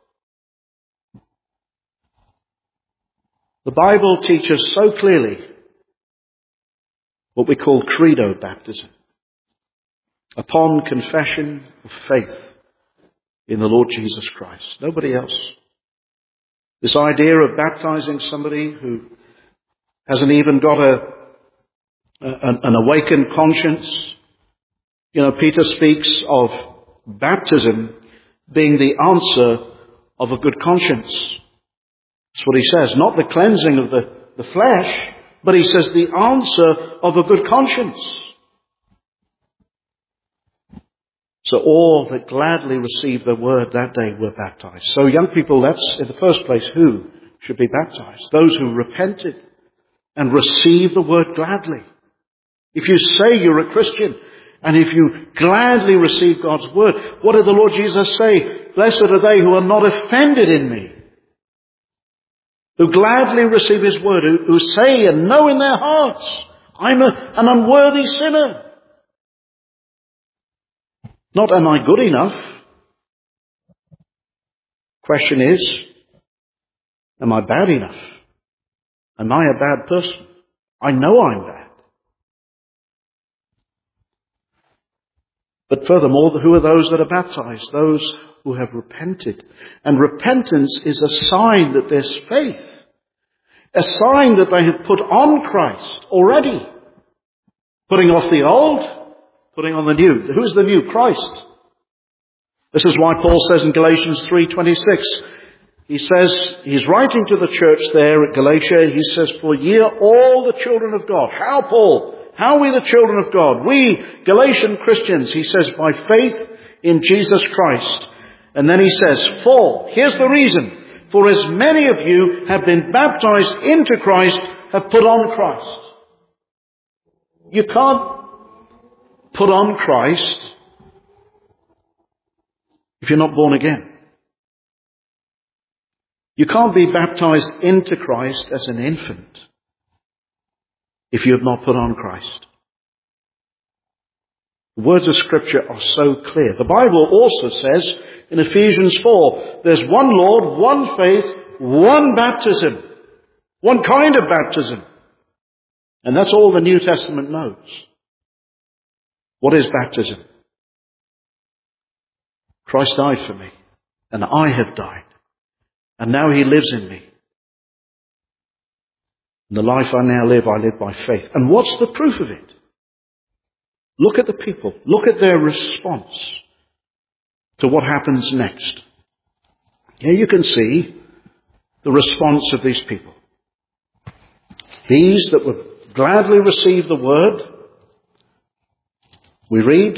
The Bible teaches so clearly what we call credo baptism. Upon confession of faith in the Lord Jesus Christ. Nobody else. This idea of baptizing somebody who hasn't even got an awakened conscience. Peter speaks of baptism being the answer of a good conscience. That's what he says. Not the cleansing of the flesh, but he says the answer of a good conscience. So all that gladly received the word that day were baptized. So young people, that's in the first place who should be baptized. Those who repented and received the word gladly. If you say you're a Christian and if you gladly receive God's word, what did the Lord Jesus say? Blessed are they who are not offended in me. Who gladly receive his word, who say and know in their hearts, I'm an unworthy sinner. Not am I good enough? Question is, am I bad enough? Am I a bad person? I know I'm bad. But furthermore, who are those that are baptized? Those who have repented. And repentance is a sign that there's faith. A sign that they have put on Christ already. Putting off the old, putting on the new. Who's the new? Christ. This is why Paul says in Galatians 3:26, he says, he's writing to the church there at Galatia, he says, "For ye are all the children of God." How, Paul? How are we the children of God? We, Galatian Christians, he says, by faith in Jesus Christ. And then he says, "For," here's the reason, "for as many of you have been baptized into Christ, have put on Christ." You can't put on Christ if you're not born again. You can't be baptized into Christ as an infant if you have not put on Christ. The words of Scripture are so clear. The Bible also says in Ephesians 4, there's one Lord, one faith, one baptism, one kind of baptism. And that's all the New Testament knows. What is baptism? Christ died for me, and I have died. And now he lives in me. And the life I now live, I live by faith. And what's the proof of it? Look at the people. Look at their response to what happens next. Here you can see the response of these people. These that would gladly receive the word. We read,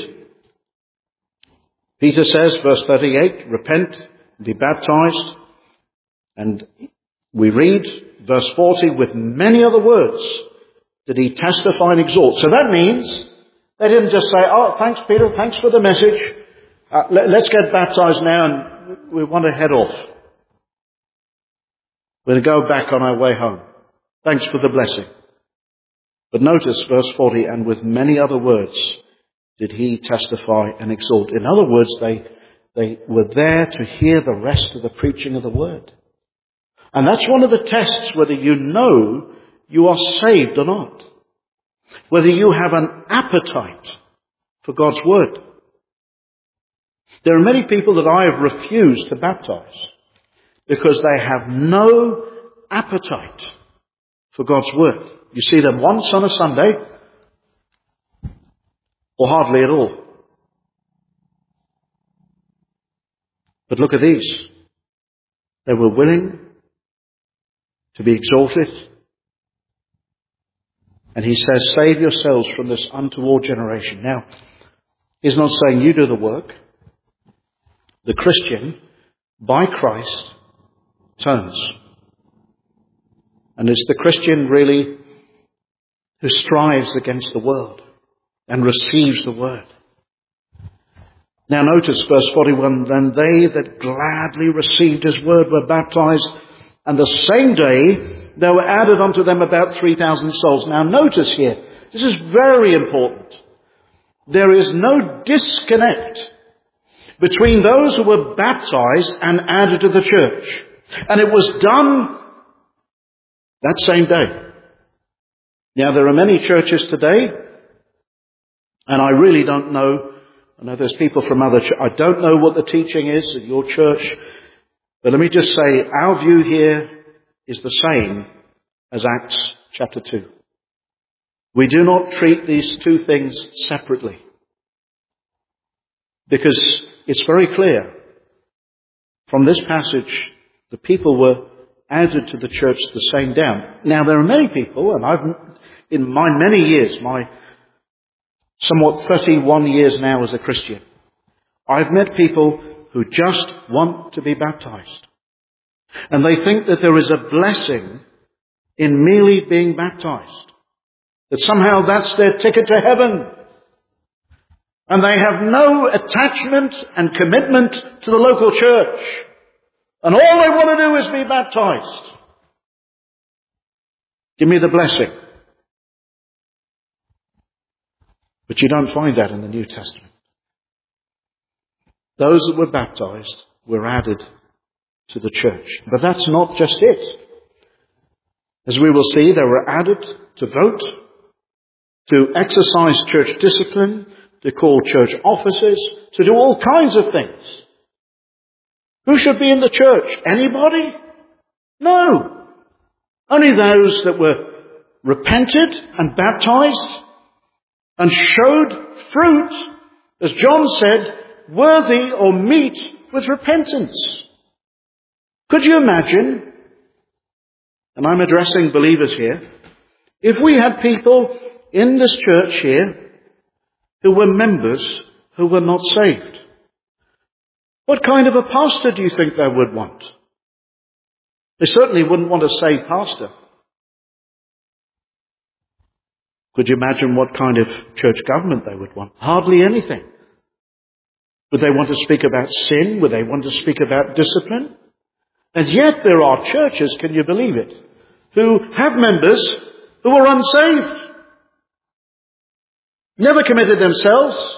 Peter says, verse 38, "Repent and be baptized." And we read, verse 40, "With many other words did he testify and exhort." So that means they didn't just say, "Oh, thanks Peter, thanks for the message. Let's get baptized now and we want to head off. We're going to go back on our way home. Thanks for the blessing." But notice verse 40, "And with many other words did he testify and exhort." In other words, they were there to hear the rest of the preaching of the word. And that's one of the tests whether you know you are saved or not. Whether you have an appetite for God's word. There are many people that I have refused to baptize because they have no appetite for God's word. You see them once on a Sunday, or hardly at all. But look at these. They were willing to be exalted. And he says, "Save yourselves from this untoward generation." Now, he's not saying you do the work. The Christian, by Christ, turns. And it's the Christian really who strives against the world and receives the word. Now notice verse 41, "Then they that gladly received his word were baptized, and the same day there were added unto them about 3,000 souls." Now notice here, this is very important. There is no disconnect between those who were baptized and added to the church. And it was done that same day. Now there are many churches today, and I really don't know. I know there's people from other churches. I don't know what the teaching is at your church. But let me just say, our view here is the same as Acts chapter 2. We do not treat these two things separately. Because it's very clear from this passage, the people were added to the church the same day. Now there are many people, and in my many years, my somewhat 31 years now as a Christian, I've met people who just want to be baptized. And they think that there is a blessing in merely being baptized. That somehow that's their ticket to heaven. And they have no attachment and commitment to the local church. And all they want to do is be baptized. Give me the blessing. But you don't find that in the New Testament. Those that were baptized were added to the church. But that's not just it. As we will see, they were added to vote, to exercise church discipline, to call church offices, to do all kinds of things. Who should be in the church? Anybody? No. Only those that were repented and baptized and showed fruit, as John said, worthy or meet with repentance. Could you imagine, and I'm addressing believers here, if we had people in this church here who were members who were not saved? What kind of a pastor do you think they would want? They certainly wouldn't want a saved pastor. Could you imagine what kind of church government they would want? Hardly anything. Would they want to speak about sin? Would they want to speak about discipline? And yet there are churches, can you believe it, who have members who are unsaved, never committed themselves.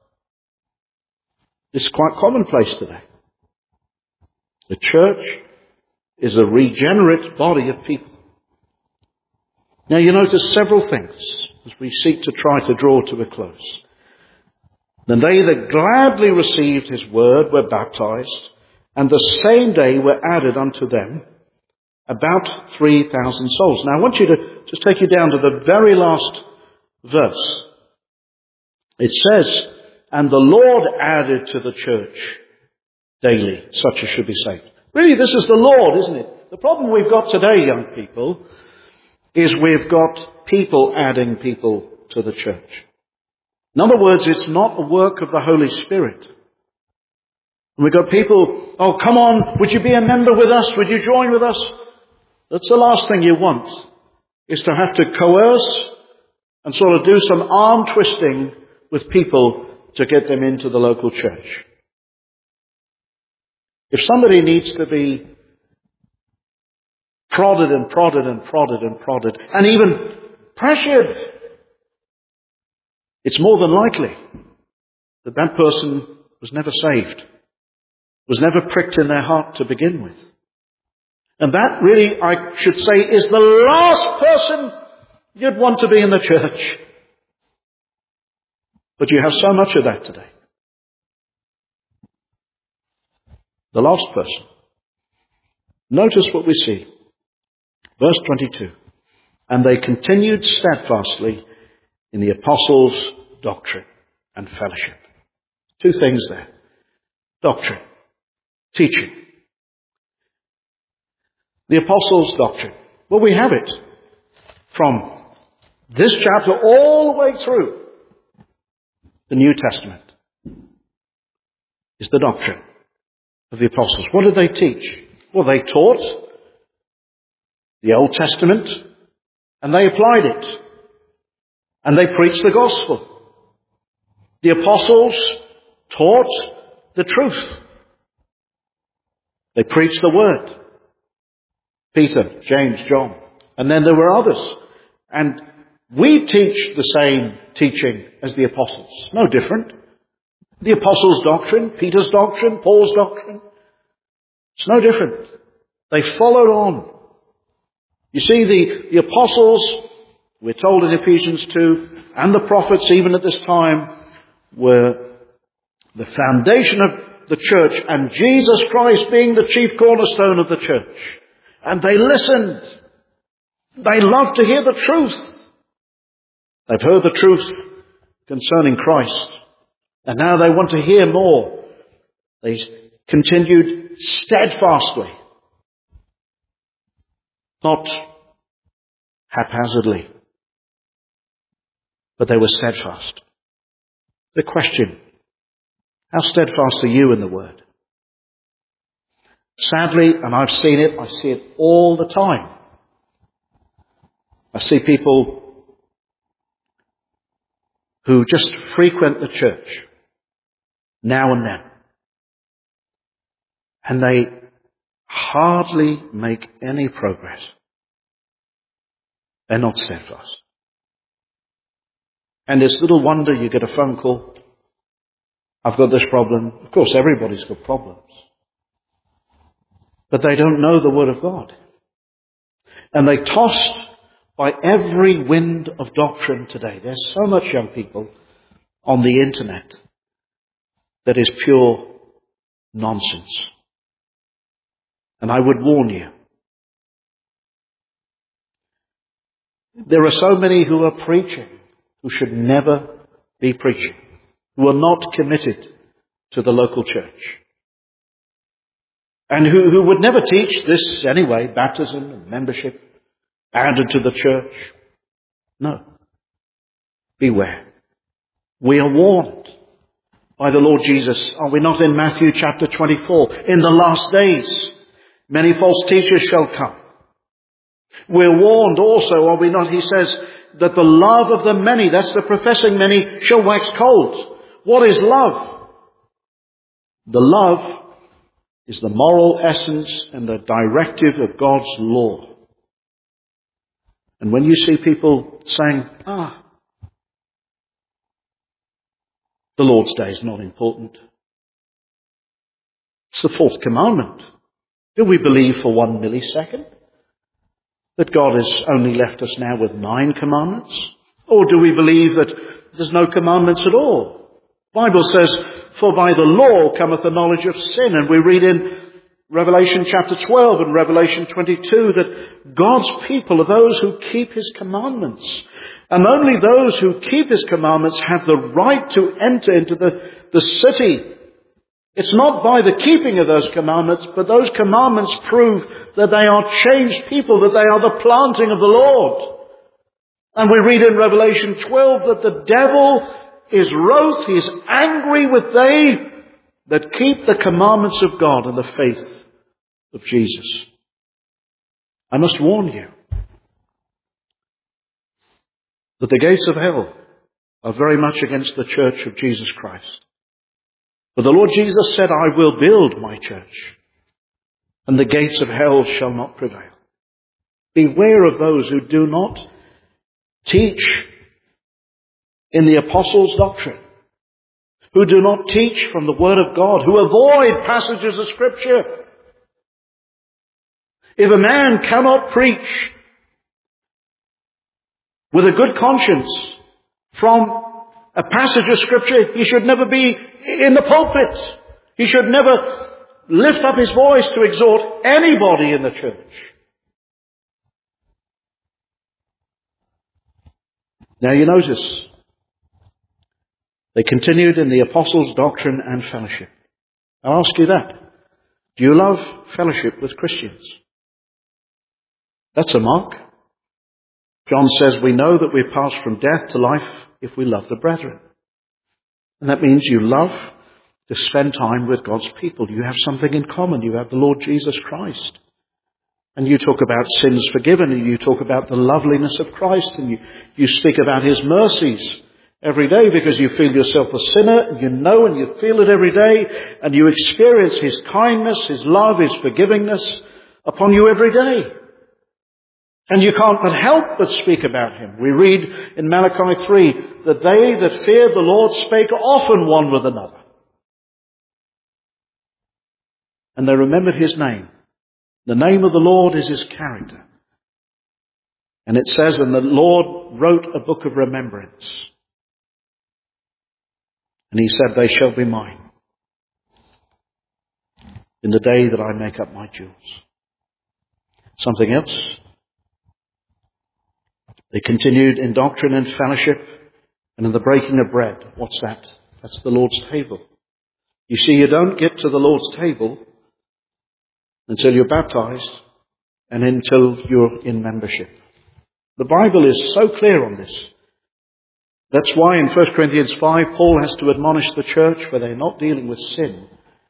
It's quite commonplace today. The church is a regenerate body of people. Now you notice several things as we seek to try to draw to a close. Then they that gladly received his word were baptized, and the same day were added unto them about 3,000 souls. Now I want you to just take you down to the very last verse. It says, and the Lord added to the church daily such as should be saved. Really, this is the Lord, isn't it? The problem we've got today, young people, is we've got people adding people to the church. In other words, it's not a work of the Holy Spirit. And we've got people, oh, come on, would you be a member with us? Would you join with us? That's the last thing you want, is to have to coerce and sort of do some arm twisting with people to get them into the local church. If somebody needs to be prodded and prodded and prodded and prodded, and even pressured, it's more than likely that that person was never saved, was never pricked in their heart to begin with. And that really, I should say, is the last person you'd want to be in the church. But you have so much of that today. The last person. Notice what we see. Verse 22. And they continued steadfastly in the apostles' doctrine and fellowship. Two things there. Doctrine. Teaching. The apostles' doctrine. Well, we have it from this chapter all the way through the New Testament. Is the doctrine of the apostles. What did they teach? Well, they taught the Old Testament and they applied it. And they preached the gospel. The apostles taught the truth. They preached the word. Peter, James, John. And then there were others. And we teach the same teaching as the apostles. No different. The apostles' doctrine, Peter's doctrine, Paul's doctrine. It's no different. They followed on. You see, the apostles, we're told in Ephesians 2, and the prophets even at this time, were the foundation of the church, and Jesus Christ being the chief cornerstone of the church. And they listened. They loved to hear the truth. They've heard the truth concerning Christ. And now they want to hear more. They continued steadfastly. Not haphazardly. But they were steadfast. The question, how steadfast are you in the Word? Sadly, and I've seen it, I see it all the time. I see people who just frequent the church now and then. And they hardly make any progress. They're not steadfast. And it's little wonder you get a phone call. I've got this problem. Of course, everybody's got problems. But they don't know the Word of God. And they're tossed by every wind of doctrine today. There's so much, young people, on the internet that is pure nonsense. And I would warn you, there are so many who are preaching who should never be preaching, who are not committed to the local church, and who would never teach this anyway, baptism and membership added to the church. No. Beware. We are warned by the Lord Jesus. Are we not in Matthew chapter 24? In the last days, many false teachers shall come. We're warned also, are we not? He says that the love of the many, that's the professing many, shall wax cold. What is love? The love is the moral essence and the directive of God's law. And when you see people saying, the Lord's Day is not important. It's the fourth commandment. Do we believe for 1 millisecond that God has only left us now with 9 commandments? Or do we believe that there's no commandments at all? The Bible says, for by the law cometh the knowledge of sin. And we read in Revelation chapter 12 and Revelation 22 that God's people are those who keep His commandments. And only those who keep His commandments have the right to enter into the city. It's not by the keeping of those commandments, but those commandments prove that they are changed people, that they are the planting of the Lord. And we read in Revelation 12 that the devil is wroth, he is angry with they that keep the commandments of God and the faith of Jesus. I must warn you that the gates of hell are very much against the church of Jesus Christ. For the Lord Jesus said, I will build my church, and the gates of hell shall not prevail. Beware of those who do not teach in the apostles' doctrine, who do not teach from the Word of God, who avoid passages of Scripture. If a man cannot preach with a good conscience from a passage of Scripture, he should never be in the pulpit. He should never lift up his voice to exhort anybody in the church. Now you notice, they continued in the apostles' doctrine and fellowship. I'll ask you that. Do you love fellowship with Christians? That's a mark. John says we know that we've passed from death to life if we love the brethren. And that means you love to spend time with God's people. You have something in common. You have the Lord Jesus Christ. And you talk about sins forgiven, and you talk about the loveliness of Christ, and you speak about His mercies every day because you feel yourself a sinner, and you know and you feel it every day, and you experience His kindness, His love, His forgivingness upon you every day. And you can't but help but speak about Him. We read in Malachi 3 that they that feared the Lord spake often one with another. And they remembered His name. The name of the Lord is His character. And it says, and the Lord wrote a book of remembrance. And He said, they shall be mine in the day that I make up my jewels. Something else? They continued in doctrine and fellowship and in the breaking of bread. What's that? That's the Lord's table. You see, you don't get to the Lord's table until you're baptized and until you're in membership. The Bible is so clear on this. That's why in 1 Corinthians 5, Paul has to admonish the church where they're not dealing with sin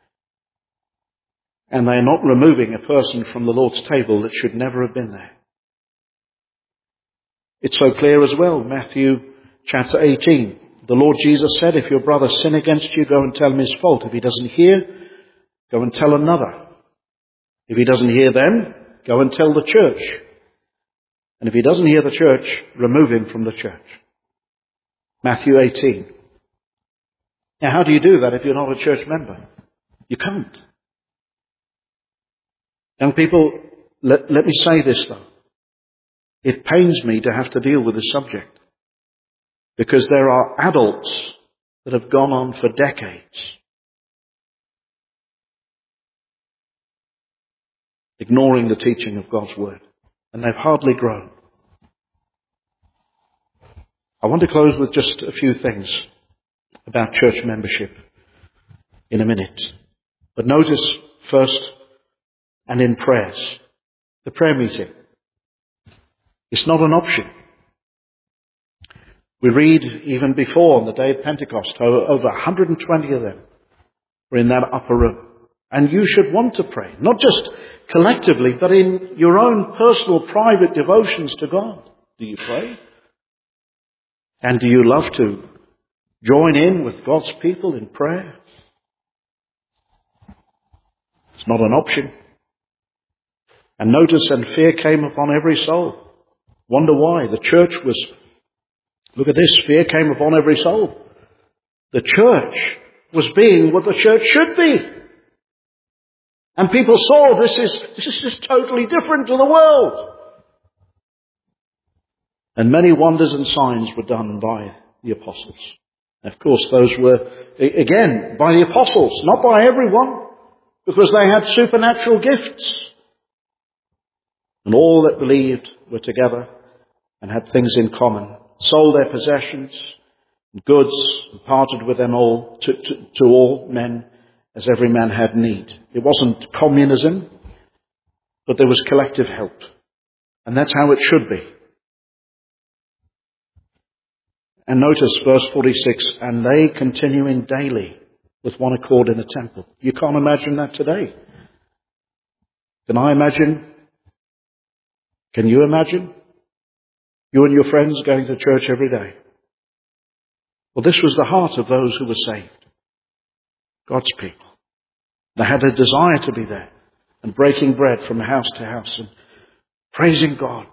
and they're not removing a person from the Lord's table that should never have been there. It's so clear as well. Matthew chapter 18. The Lord Jesus said, if your brother sin against you, go and tell him his fault. If he doesn't hear, go and tell another. If he doesn't hear them, go and tell the church. And if he doesn't hear the church, remove him from the church. Matthew 18. Now, how do you do that if you're not a church member? You can't. Young people, let me say this though. It pains me to have to deal with this subject because there are adults that have gone on for decades, ignoring the teaching of God's word, and they've hardly grown. I want to close with just a few things about church membership in a minute. But notice first, and in prayers, the prayer meeting. It's not an option. We read even before on the day of Pentecost, over 120 of them were in that upper room. And you should want to pray, not just collectively, but in your own personal, private devotions to God. Do you pray? And do you love to join in with God's people in prayer? It's not an option. And notice, and fear came upon every soul. Wonder why? The church was, look at this, fear came upon every soul. The church was being what the church should be. And people saw this is just totally different to the world. And many wonders and signs were done by the apostles. Of course, those were, again, by the apostles, not by everyone, because they had supernatural gifts. And all that believed were together and had things in common, sold their possessions and goods, and parted with them all to all men as every man had need. It wasn't communism, but there was collective help. And that's how it should be. And notice verse 46, and they continuing daily with one accord in the temple. You can't imagine that today. Can I imagine? Can you imagine? You and your friends going to church every day. Well, this was the heart of those who were saved. God's people. They had a desire to be there and breaking bread from house to house and praising God.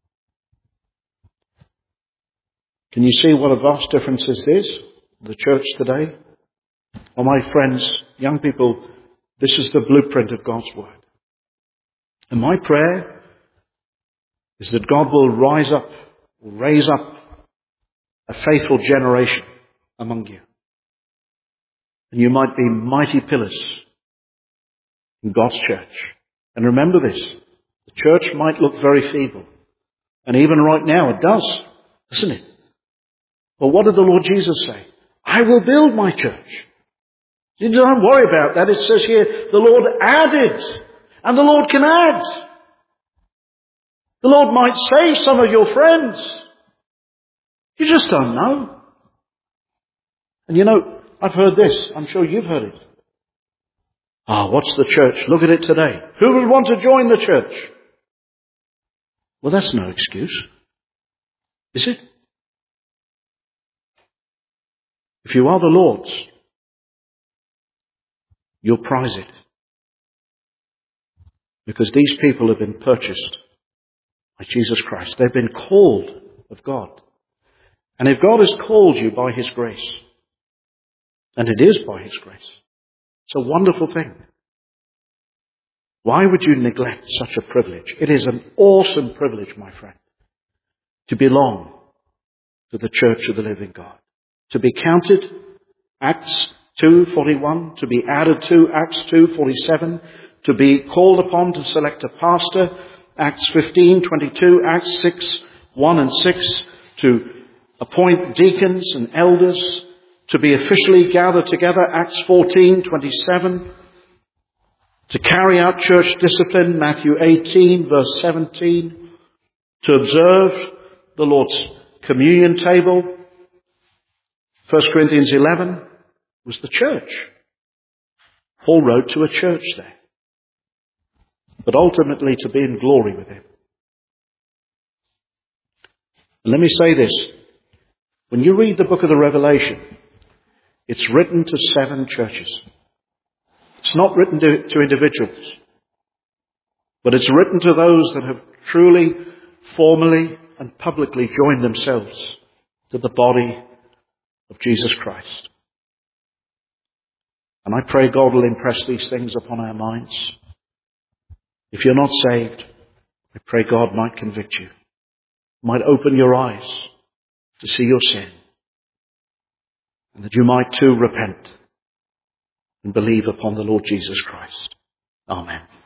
Can you see what a vast difference this is? The church today? Well, my friends, young people, this is the blueprint of God's word. And my prayer is that God will raise up a faithful generation among you. And you might be mighty pillars in God's church. And remember this, the church might look very feeble. And even right now it does, doesn't it? But what did the Lord Jesus say? I will build my church. You don't worry about that. It says here, the Lord added. And the Lord can add. The Lord might save some of your friends. You just don't know. And you know, I've heard this. I'm sure you've heard it. What's the church? Look at it today. Who would want to join the church? Well, that's no excuse. Is it? If you are the Lord's, you'll prize it. Because these people have been purchased by Jesus Christ. They've been called of God. And if God has called you by His grace, and it is by His grace, it's a wonderful thing. Why would you neglect such a privilege? It is an awesome privilege, my friend, to belong to the church of the living God. To be counted, Acts 2:41, to be added to Acts 2:47, to be called upon to select a pastor, Acts 15:22, Acts 6:1 and 6, to appoint deacons and elders, to be officially gathered together, Acts 14:27, to carry out church discipline, Matthew 18 verse 17, to observe the Lord's communion table, 1 Corinthians 11 was the church. Paul wrote to a church there. But ultimately to be in glory with Him. And let me say this. When you read the book of the Revelation, it's written to 7 churches. It's not written to individuals. But it's written to those that have truly, formally and publicly joined themselves to the body of Jesus Christ. And I pray God will impress these things upon our minds. If you're not saved, I pray God might convict you, might open your eyes to see your sin. and that you might too repent and believe upon the Lord Jesus Christ. Amen.